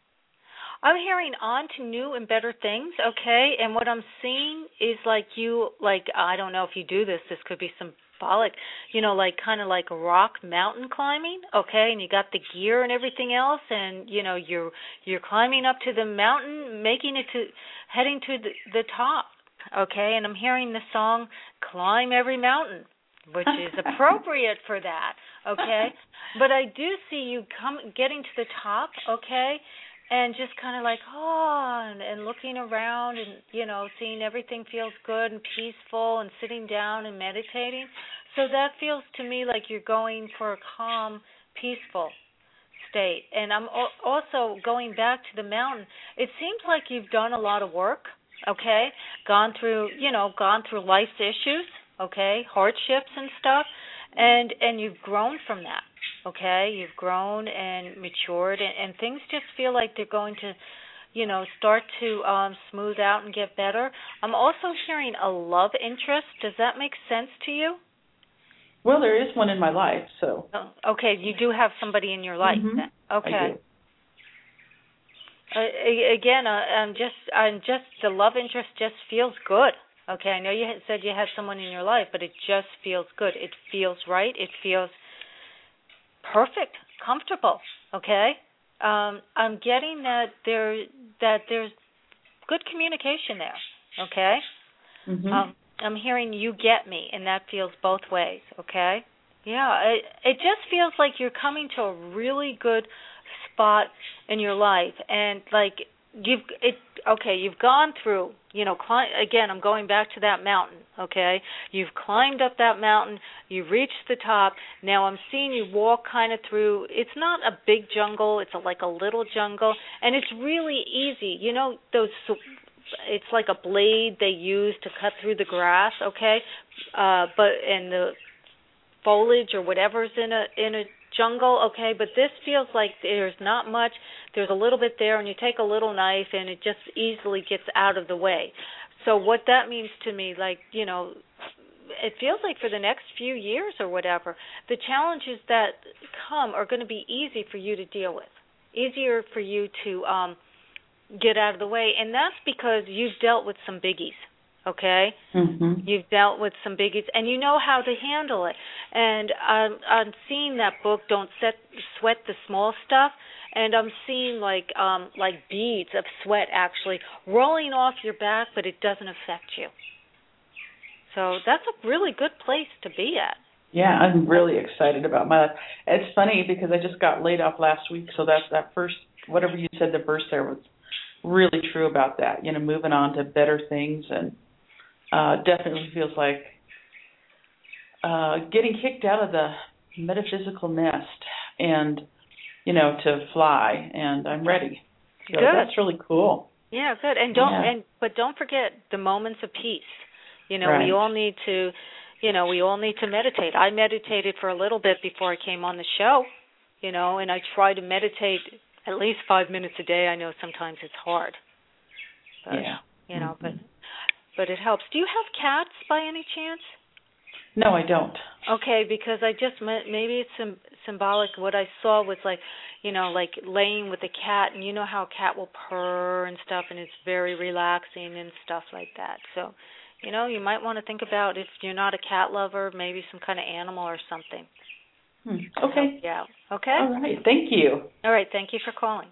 I'm hearing on to new and better things, okay, and what I'm seeing is like you, like, I don't know if you do this, this could be symbolic, you know, like kind of like rock mountain climbing, okay, and you got the gear and everything else, and, you know, you're you're climbing up to the mountain, making it to, heading to the, the top, okay, and I'm hearing the song, Climb Every Mountain, which is appropriate for that, okay, but I do see you come getting to the top, okay, and just kind of like, oh, and, and looking around and, you know, seeing everything feels good and peaceful and sitting down and meditating. So that feels to me like you're going for a calm, peaceful state. And I'm also going back to the mountain. It seems like you've done a lot of work, okay, gone through, you know, gone through life's issues, okay, hardships and stuff, and, and you've grown from that. Okay, you've grown and matured, and, and things just feel like they're going to, you know, start to um, smooth out and get better. I'm also hearing a love interest. Does that make sense to you? Well, there is one in my life, so. Oh, okay, you do have somebody in your life. Mm-hmm. Then. Okay. I do. Uh, again, uh, I'm just, I'm just the love interest just feels good. Okay, I know you had said you had someone in your life, but it just feels good. It feels right. It feels perfect, comfortable, okay? Um, I'm getting that there that there's good communication there, okay? Mm-hmm. Um, I'm hearing you get me, and that feels both ways, okay? Yeah, it, it just feels like you're coming to a really good spot in your life, and like you've it okay, you've gone through, you know, climb, again, I'm going back to that mountain, okay? You've climbed up that mountain, you've reached the top. Now I'm seeing you walk kind of through, it's not a big jungle, it's a, like a little jungle, and it's really easy. You know, those, it's like a blade they use to cut through the grass, okay? Uh, but, and the foliage or whatever's in a, in a jungle, okay, but this feels like there's not much. There's a little bit there, and you take a little knife, and it just easily gets out of the way. So what that means to me, like, you know, it feels like for the next few years or whatever, the challenges that come are going to be easy for you to deal with, easier for you to um, get out of the way, and that's because you've dealt with some biggies. Okay, mm-hmm. You've dealt with some biggies, and you know how to handle it. And I'm, I'm seeing that book, Don't Set, Sweat the Small Stuff, and I'm seeing like um, like beads of sweat actually rolling off your back, but it doesn't affect you. So that's a really good place to be at. Yeah, I'm really excited about my life. It's funny because I just got laid off last week, so that's that first, whatever you said, the verse there was really true about that, you know, moving on to better things, and Uh, definitely feels like uh, getting kicked out of the metaphysical nest and, you know, to fly, and I'm ready. So good. That's really cool. Yeah, good. And don't yeah. and but don't forget the moments of peace. You know, right. we all need to, you know, we all need to meditate. I meditated for a little bit before I came on the show, you know, and I try to meditate at least five minutes a day. I know sometimes it's hard. But, yeah. You know, mm-hmm. but. But it helps. Do you have cats by any chance? No, I don't. Okay, because I just, maybe it's sim- symbolic. What I saw was like, you know, like laying with a cat, and you know how a cat will purr and stuff, and it's very relaxing and stuff like that. So, you know, you might want to think about if you're not a cat lover, maybe some kind of animal or something. Hmm. Okay. Yeah. Okay? All right. Thank you. All right. Thank you for calling.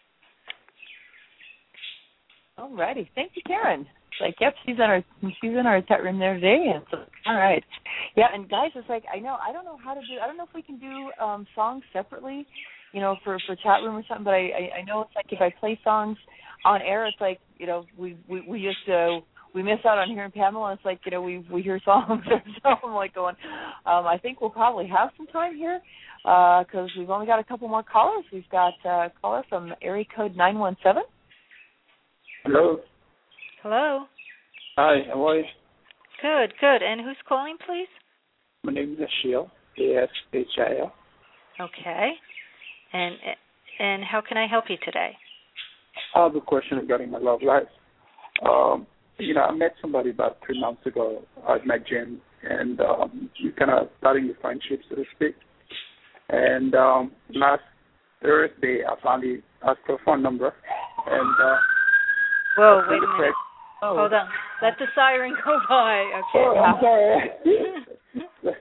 All righty. Thank you, Karen. It's like, yep, she's in our she's in our chat room there today. And so, all right. Yeah, and guys, it's like, I know, I don't know how to do, I don't know if we can do um, songs separately, you know, for, for chat room or something, but I, I, I know it's like if I play songs on air, it's like, you know, we, we, we just, uh, we miss out on hearing Pamela. It's like, you know, we we hear songs. So I'm like going, um, I think we'll probably have some time here because uh, we've only got a couple more callers. We've got uh, a caller from area code nine one seven. Hello. Hello. Hi, how are you? Good, good. And who's calling, please? My name is Ashil, A S H I L. Okay. And and how can I help you today? I have a question regarding my love life. Um, you know, I met somebody about three months ago at my gym, and um, we kind of starting the friendship, so to speak. And um, last Thursday, I finally asked her phone number, and uh, whoa, wait a minute. Oh. Hold on. Let the siren go by. Okay. Oh, I'm sorry.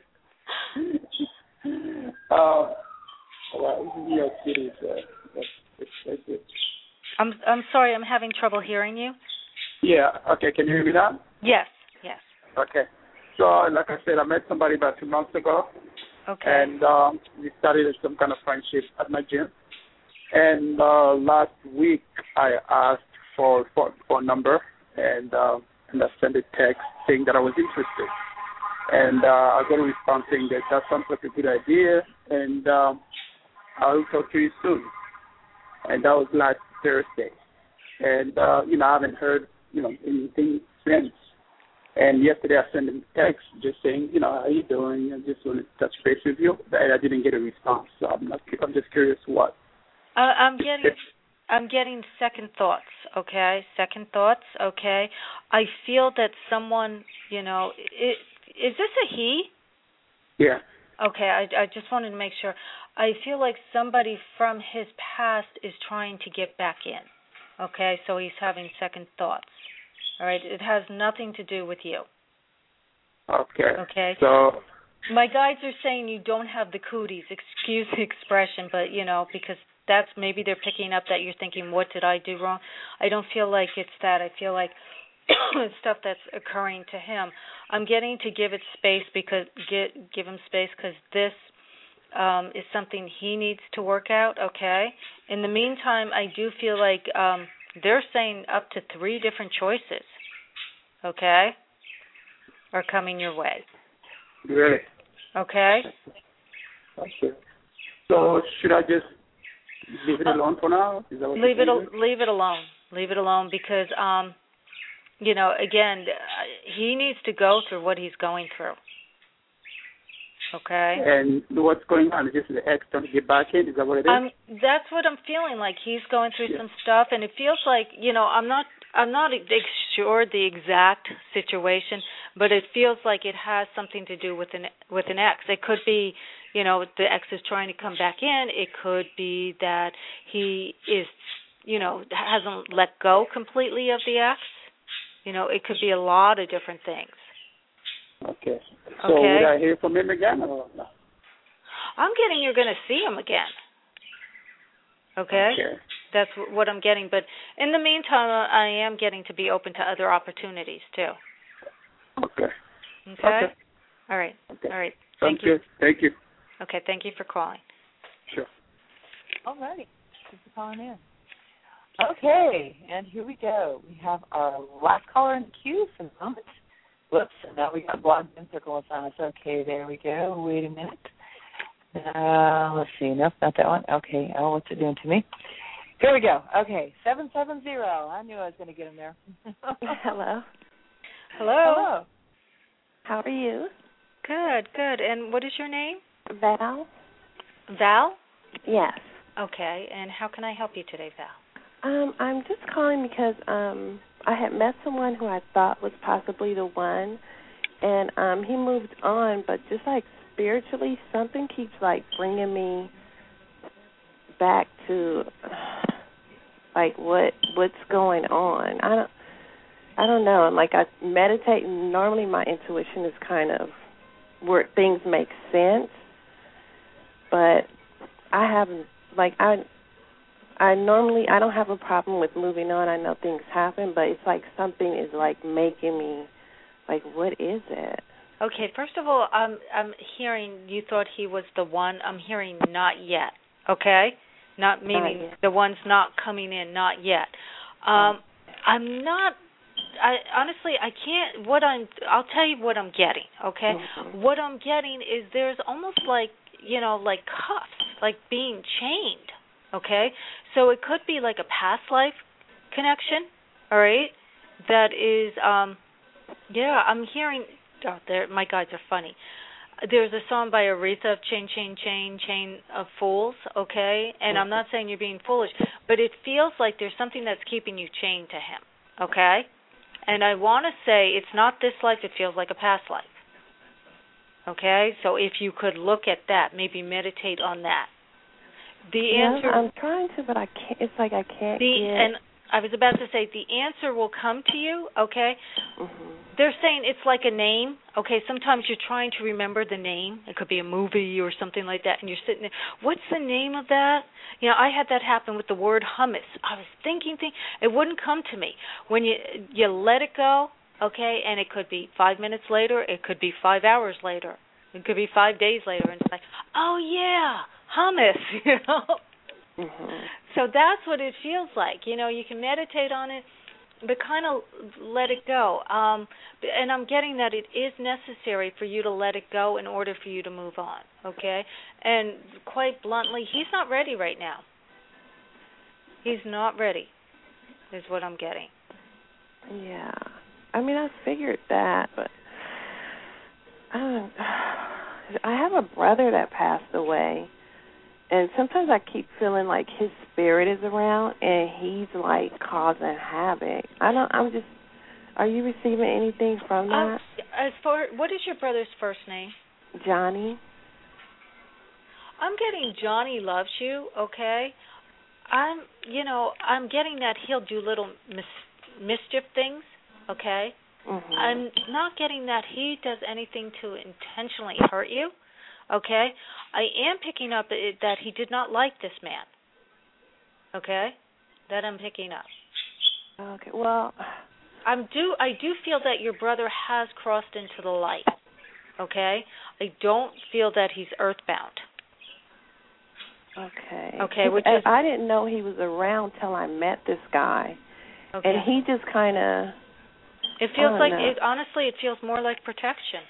uh, well, this is New York City, so that's, that's, that's it. I'm I'm sorry. I'm having trouble hearing you. Yeah. Okay. Can you hear me now? Yes. Yes. Okay. So, like I said, I met somebody about two months ago. Okay. And um, we started some kind of friendship at my gym. And uh, last week, I asked for phone, phone number, and uh, and I sent a text saying that I was interested. And uh, I got a response saying that that sounds like a good idea, and um, I'll talk to you soon. And that was last Thursday. And, uh, you know, I haven't heard, you know, anything since. And yesterday I sent him a text just saying, you know, how are you doing? I just want to touch base with you. And I didn't get a response, so I'm not, I'm just curious what. Uh, I'm getting I'm getting second thoughts, okay? Second thoughts, okay? I feel that someone, you know, it, is this a he? Yeah. Okay, I, I just wanted to make sure. I feel like somebody from his past is trying to get back in, okay? So he's having second thoughts, all right? It has nothing to do with you. Okay. Okay. So my guides are saying you don't have the cooties. Excuse the expression, but, you know, because that's maybe they're picking up that you're thinking, what did I do wrong? I don't feel like it's that. I feel like it's stuff that's occurring to him. I'm getting to give it space because get, give him space because this um, is something he needs to work out, okay? In the meantime, I do feel like um, they're saying up to three different choices, okay, are coming your way. Really? Okay? Okay. So should I just leave it alone for now? Is that what leave it al- leave it alone. Leave it alone because, um, you know, again, he needs to go through what he's going through. Okay? And what's going on? Is just the ex trying to get back in? Is that what it is? Um, that's what I'm feeling like. He's going through yeah. some stuff, and it feels like, you know, I'm not I'm not sure the exact situation, but it feels like it has something to do with an with an ex. It could be, you know, the ex is trying to come back in. It could be that he is, you know, hasn't let go completely of the ex. You know, it could be a lot of different things. Okay. So okay. would I hear from him again or no? I'm getting you're going to see him again. Okay? Okay. That's what I'm getting. But in the meantime, I am getting to be open to other opportunities, too. Okay. Okay? Okay. All right. Okay. All right. Sounds Thank you. good. Thank you. Okay. Thank you for calling. Sure. All righty. Thanks for calling in. Okay. And here we go. We have our last caller in the queue for the moment. Whoops. Now we got blocked in circle on us. Okay. There we go. Wait a minute. Uh, let's see. Nope, not that one. Okay. Oh, what's it doing to me? Here we go. Okay. seven seven zero. I knew I was going to get him there. Hello. Hello. Hello. How are you? Good, good. And what is your name? Val. Val? Yes. Okay. And how can I help you today, Val? Um, I'm just calling because um, I had met someone who I thought was possibly the one, and um, he moved on, but just like spiritually, something keeps like bringing me back to like what what's going on. I don't. I don't know. I'm like I meditate, and normally my intuition is kind of where things make sense, but I haven't. Like I, I normally I don't have a problem with moving on. I know things happen, but it's like something is like making me, like, what is it? Okay, first of all, I'm I'm hearing you thought he was the one. I'm hearing not yet. Okay, not meaning not yet. The one's not coming in, not yet. Um, I'm not. I honestly, I can't. What I'm, I'll tell you what I'm getting. Okay, Mm-hmm. what I'm getting is there's almost like, you know, like cuffs, like being chained. Okay, so it could be like a past life connection. All right, that is, um, yeah. I'm hearing. Oh, there, my guys are funny. There's a song by Aretha, Chain, Chain, Chain, Chain of Fools, okay? And I'm not saying you're being foolish, but it feels like there's something that's keeping you chained to him, okay? And I want to say it's not this life, it feels like a past life, okay? So if you could look at that, maybe meditate on that. The yeah, answer... I'm trying to, but I can't, it's like I can't the, get... And I was about to say the answer will come to you, okay? Mm-hmm. They're saying it's like a name, okay? Sometimes you're trying to remember the name. It could be a movie or something like that, and you're sitting there, what's the name of that? You know, I had that happen with the word hummus. I was thinking, thinking, it wouldn't come to me. When you you let it go, okay, and it could be five minutes later, it could be five hours later, it could be five days later, and it's like, oh, yeah, hummus, you know? Mm-hmm. So that's what it feels like. You know, you can meditate on it, but kind of let it go. Um, and I'm getting that it is necessary for you to let it go in order for you to move on, okay? And quite bluntly, he's not ready right now. He's not ready, is what I'm getting. Yeah. I mean, I figured that, but I don't I have a brother that passed away. And sometimes I keep feeling like his spirit is around, and he's like causing havoc. I don't. I'm just. Are you receiving anything from that? Uh, as far, what is your brother's first name? Johnny. I'm getting Johnny loves you. Okay. I'm. You know. I'm getting that he'll do little mis- mischief things. Okay. Mm-hmm. I'm not getting that he does anything to intentionally hurt you. Okay, I am picking up it, that he did not like this man. Okay, that I'm picking up. Okay, well, I'm do I do feel that your brother has crossed into the light. Okay, I don't feel that he's earthbound. Okay. Okay, which is I didn't know he was around till I met this guy, okay. And he just kind of. It feels like it, honestly, it feels more like protection.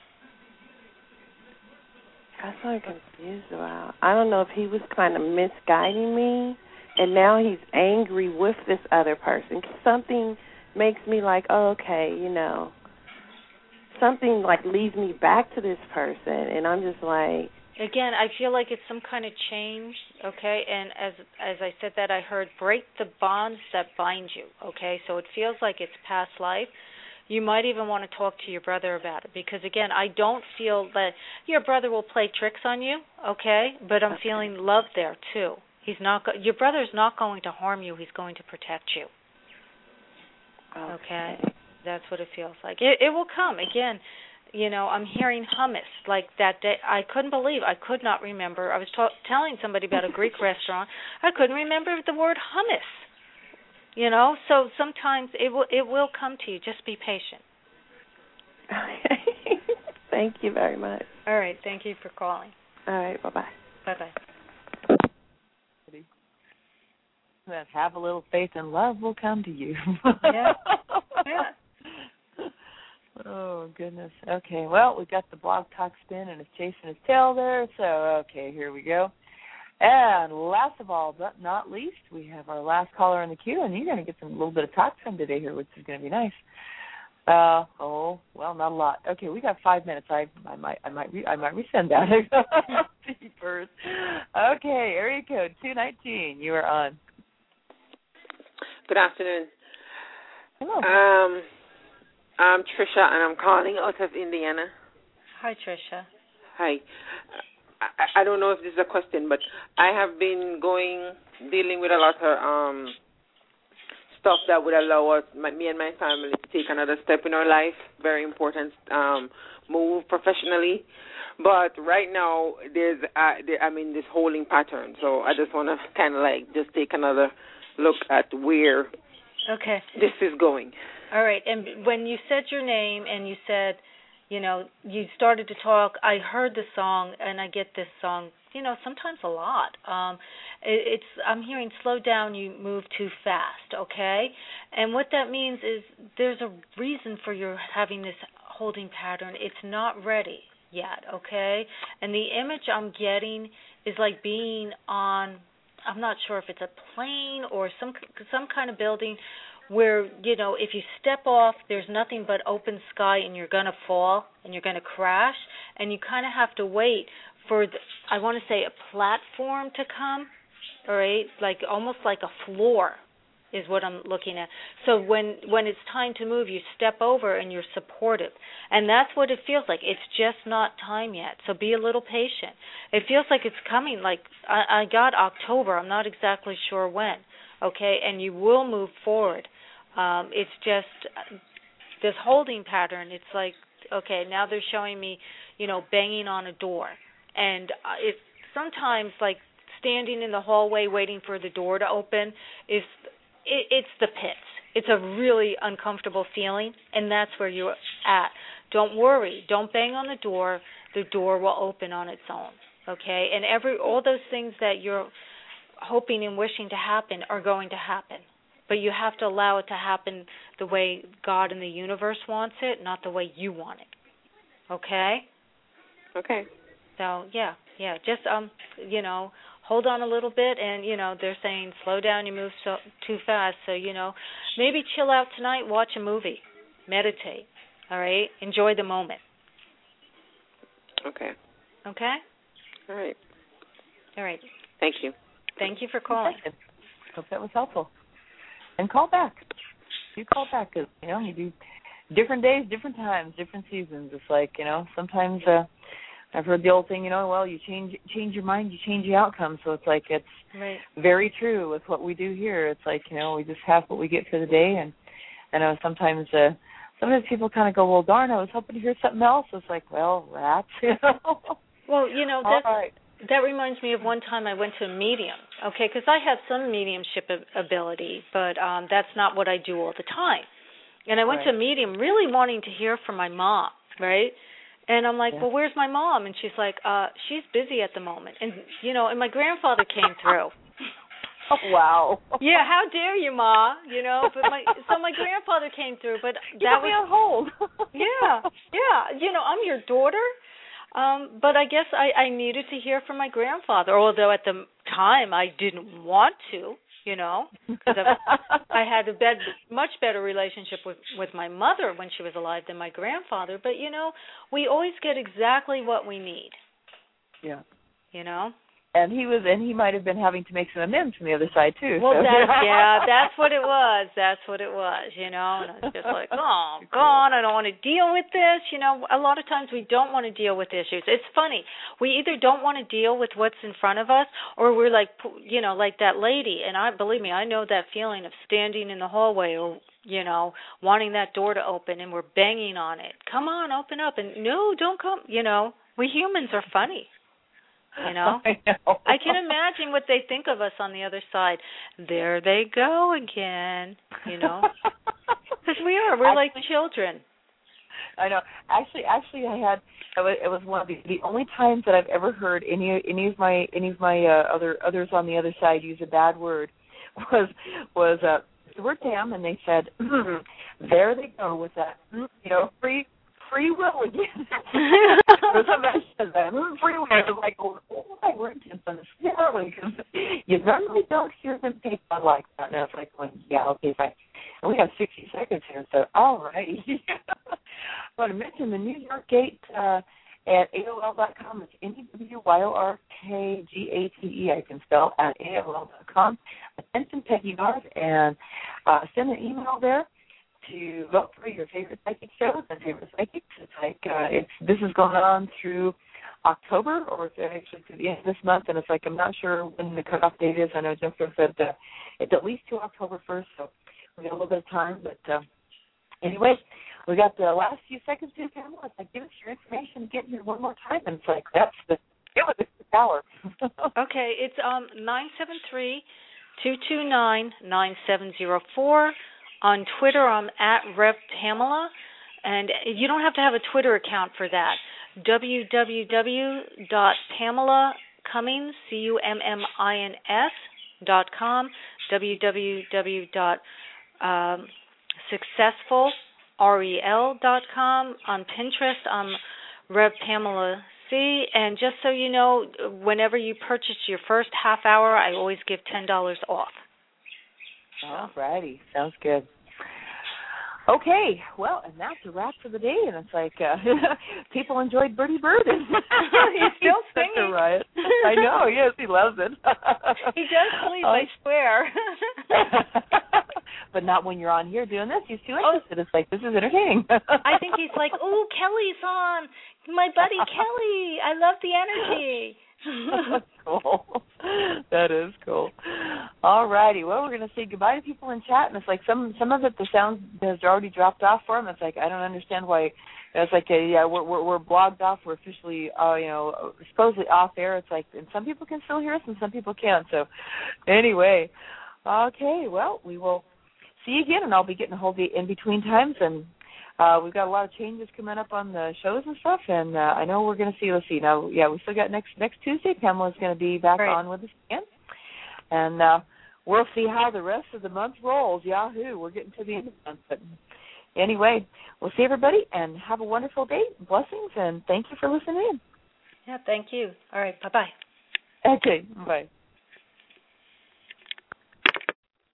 That's what I'm confused about. I don't know if he was kind of misguiding me, and now he's angry with this other person. Something makes me like, oh, okay, you know, something like leads me back to this person, and I'm just like. Again, I feel like it's some kind of change, okay? And as as I said that, I heard break the bonds that bind you, okay? So it feels like it's past life. You might even want to talk to your brother about it because, again, I don't feel that your brother will play tricks on you, okay? But I'm okay. feeling love there, too. He's not. Go- your brother's not going to harm you. He's going to protect you. Okay. okay? That's what it feels like. It, it will come. Again, you know, I'm hearing hummus. Like that day, I couldn't believe, I could not remember. I was ta- telling somebody about a Greek restaurant. I couldn't remember the word hummus. You know, so sometimes it will it will come to you. Just be patient. Okay. Thank you very much. All right. Thank you for calling. All right. Bye-bye. Bye-bye. Let's have a little faith and love will come to you. Yeah. Yeah. Oh, goodness. Okay. Well, we've got the blog talk spin and it's chasing his tail there. So, okay, here we go. And last of all, but not least, we have our last caller in the queue, and you're going to get some a little bit of talk from today here, which is going to be nice. Uh, oh, well, not a lot. Okay, we got five minutes. I, I might, I might, re- I might resend that first. Okay, area code two nineteen. You are on. Good afternoon. Hello. Um, I'm Trisha, and I'm calling out of Indiana. Hi, Trisha. Hi. I, I don't know if this is a question, but I have been going, dealing with a lot of um, stuff that would allow us, my, me and my family, to take another step in our life. Very important um, move professionally. But right now, there's, uh, there, I mean, this holding pattern. So I just want to kind of like just take another look at where okay. this is going. All right. And when you said your name and you said, you know, you started to talk, I heard the song, and I get this song, you know, sometimes a lot. Um, it, it's I'm hearing slow down, you move too fast, okay? And what that means is there's a reason for your having this holding pattern. It's not ready yet, okay? And the image I'm getting is like being on, I'm not sure if it's a plane or some some kind of building where, you know, if you step off, there's nothing but open sky and you're going to fall and you're going to crash, and you kind of have to wait for, the, I want to say, a platform to come, all right, like almost like a floor is what I'm looking at. So when when it's time to move, you step over and you're supportive. And that's what it feels like. It's just not time yet. So be a little patient. It feels like it's coming. Like I, I got October. I'm not exactly sure when. Okay, and you will move forward. Um, it's just this holding pattern. It's like, okay, now they're showing me, you know, banging on a door. And it's sometimes like standing in the hallway waiting for the door to open is, it, it's the pits. It's a really uncomfortable feeling, and that's where you're at. Don't worry. Don't bang on the door. The door will open on its own, okay? And every all those things that you're hoping and wishing to happen are going to happen. But you have to allow it to happen the way God and the universe wants it, not the way you want it. Okay? Okay. So, yeah, yeah. Just, um, you know, hold on a little bit. And, you know, they're saying slow down, you move so too fast. So, you know, maybe chill out tonight, watch a movie, meditate, all right? Enjoy the moment. Okay. Okay? All right. All right. Thank you. Thank you for calling. Hope that was helpful. And call back. You call back because, you know, you do different days, different times, different seasons. It's like, you know, sometimes uh, I've heard the old thing, you know, well, you change change your mind, you change the outcome. So it's like it's right. very true with what we do here. It's like, you know, we just have what we get for the day. And I know sometimes uh, sometimes people kind of go, well, darn, I was hoping to hear something else. It's like, well, rats, you know. Well, you know, all that's, right. that reminds me of one time I went to a medium, okay, because I have some mediumship ability, but um, that's not what I do all the time. And I went right. to a medium really wanting to hear from my mom, right? And I'm like, yeah. well, where's my mom? And she's like, uh, she's busy at the moment. And, you know, and my grandfather came through. Oh, wow. Yeah, how dare you, Ma? You know, but my so my grandfather came through, but you that put me was on hold. yeah, yeah. You know, I'm your daughter. Um, but I guess I, I needed to hear from my grandfather, although at the time I didn't want to, you know, because I had a bed, much better relationship with, with my mother when she was alive than my grandfather. But, you know, we always get exactly what we need. Yeah. You know? And he was, and he might have been having to make some amends from the other side too. Well, so. that's, yeah, that's what it was. That's what it was. You know, and I was just like, oh God, I don't want to deal with this. You know, a lot of times we don't want to deal with issues. It's funny. We either don't want to deal with what's in front of us, or we're like, you know, like that lady. And I believe me, I know that feeling of standing in the hallway, or you know, wanting that door to open, and we're banging on it. Come on, open up, and no, don't come. You know, we humans are funny. You know? I know. I can imagine what they think of us on the other side. There they go again, you know? Because we are. We're actually, like children. I know. Actually, actually, I had. It was, it was one of the, the only times that I've ever heard any any of my any of my uh, other others on the other side use a bad word was was uh, the word damn, and they said, mm, there they go with that, mm, you know, free. Free will again. Somebody said that. Free will. I was like, oh, my word, on this because you normally don't hear them take on like that. And I was like, well, yeah, okay, fine. And we have sixty seconds here, so all right. I want to mention the New York Gate uh, at A O L dot com. It's N E W Y O R K G A T E, I can spell, at A O L dot com. Attention, Peggy North, and uh, send an email there to vote for your favorite psychic shows and favorite psychics. It's like uh, it's this is going on through October, or it's actually to the end of this month, and it's like I'm not sure when the cutoff date is. I know Jennifer said uh, it's at least to October first, so We got a little bit of time, but uh, anyway, we got the last few seconds here, Pamela. It's like, give us your information, get here one more time, and it's like, that's the, it was the hour. Okay, it's um nine seven three, two two nine, nine seven zero four. On Twitter, I'm at Rev Pamela, and you don't have to have a Twitter account for that. w w w dot pamela cummins, C U M M I N S, dot com, w w w dot successful, R E L, dot com. On Pinterest, I'm Rev Pamela C, and just so you know, whenever you purchase your first half hour, I always give ten dollars off. All righty. Sounds good. Okay, well, and that's a wrap for the day, and it's like uh, people enjoyed Birdie Bird. He's still singing. A riot. I know, yes, he loves it. He does sleep, I swear. But not when you're on here doing this. He's too interested. It's like, this is entertaining. I think he's like, oh, Kelly's on. My buddy Kelly. I love the energy. That's cool. That is cool. All righty. Well, we're going to say goodbye to people in chat, and it's like some some of it, the sound has already dropped off for them. It's like, I don't understand why. It's like, a, yeah, we're, we're we're blogged off. We're officially, uh, you know, supposedly off air. It's like, and some people can still hear us, and some people can't. So, anyway, okay. Well, we will see you again, and I'll be getting a hold of you in between times, and Uh, we've got a lot of changes coming up on the shows and stuff, and uh, I know we're going to see, let's see, now, yeah, we still got next next Tuesday. Pamela's going to be back Great. on with us again, and uh, we'll see how the rest of the month rolls. Yahoo, we're getting to the end of the month. But anyway, we'll see everybody, and have a wonderful day. Blessings, and thank you for listening in. Yeah, thank you. All right, bye-bye. Okay, bye.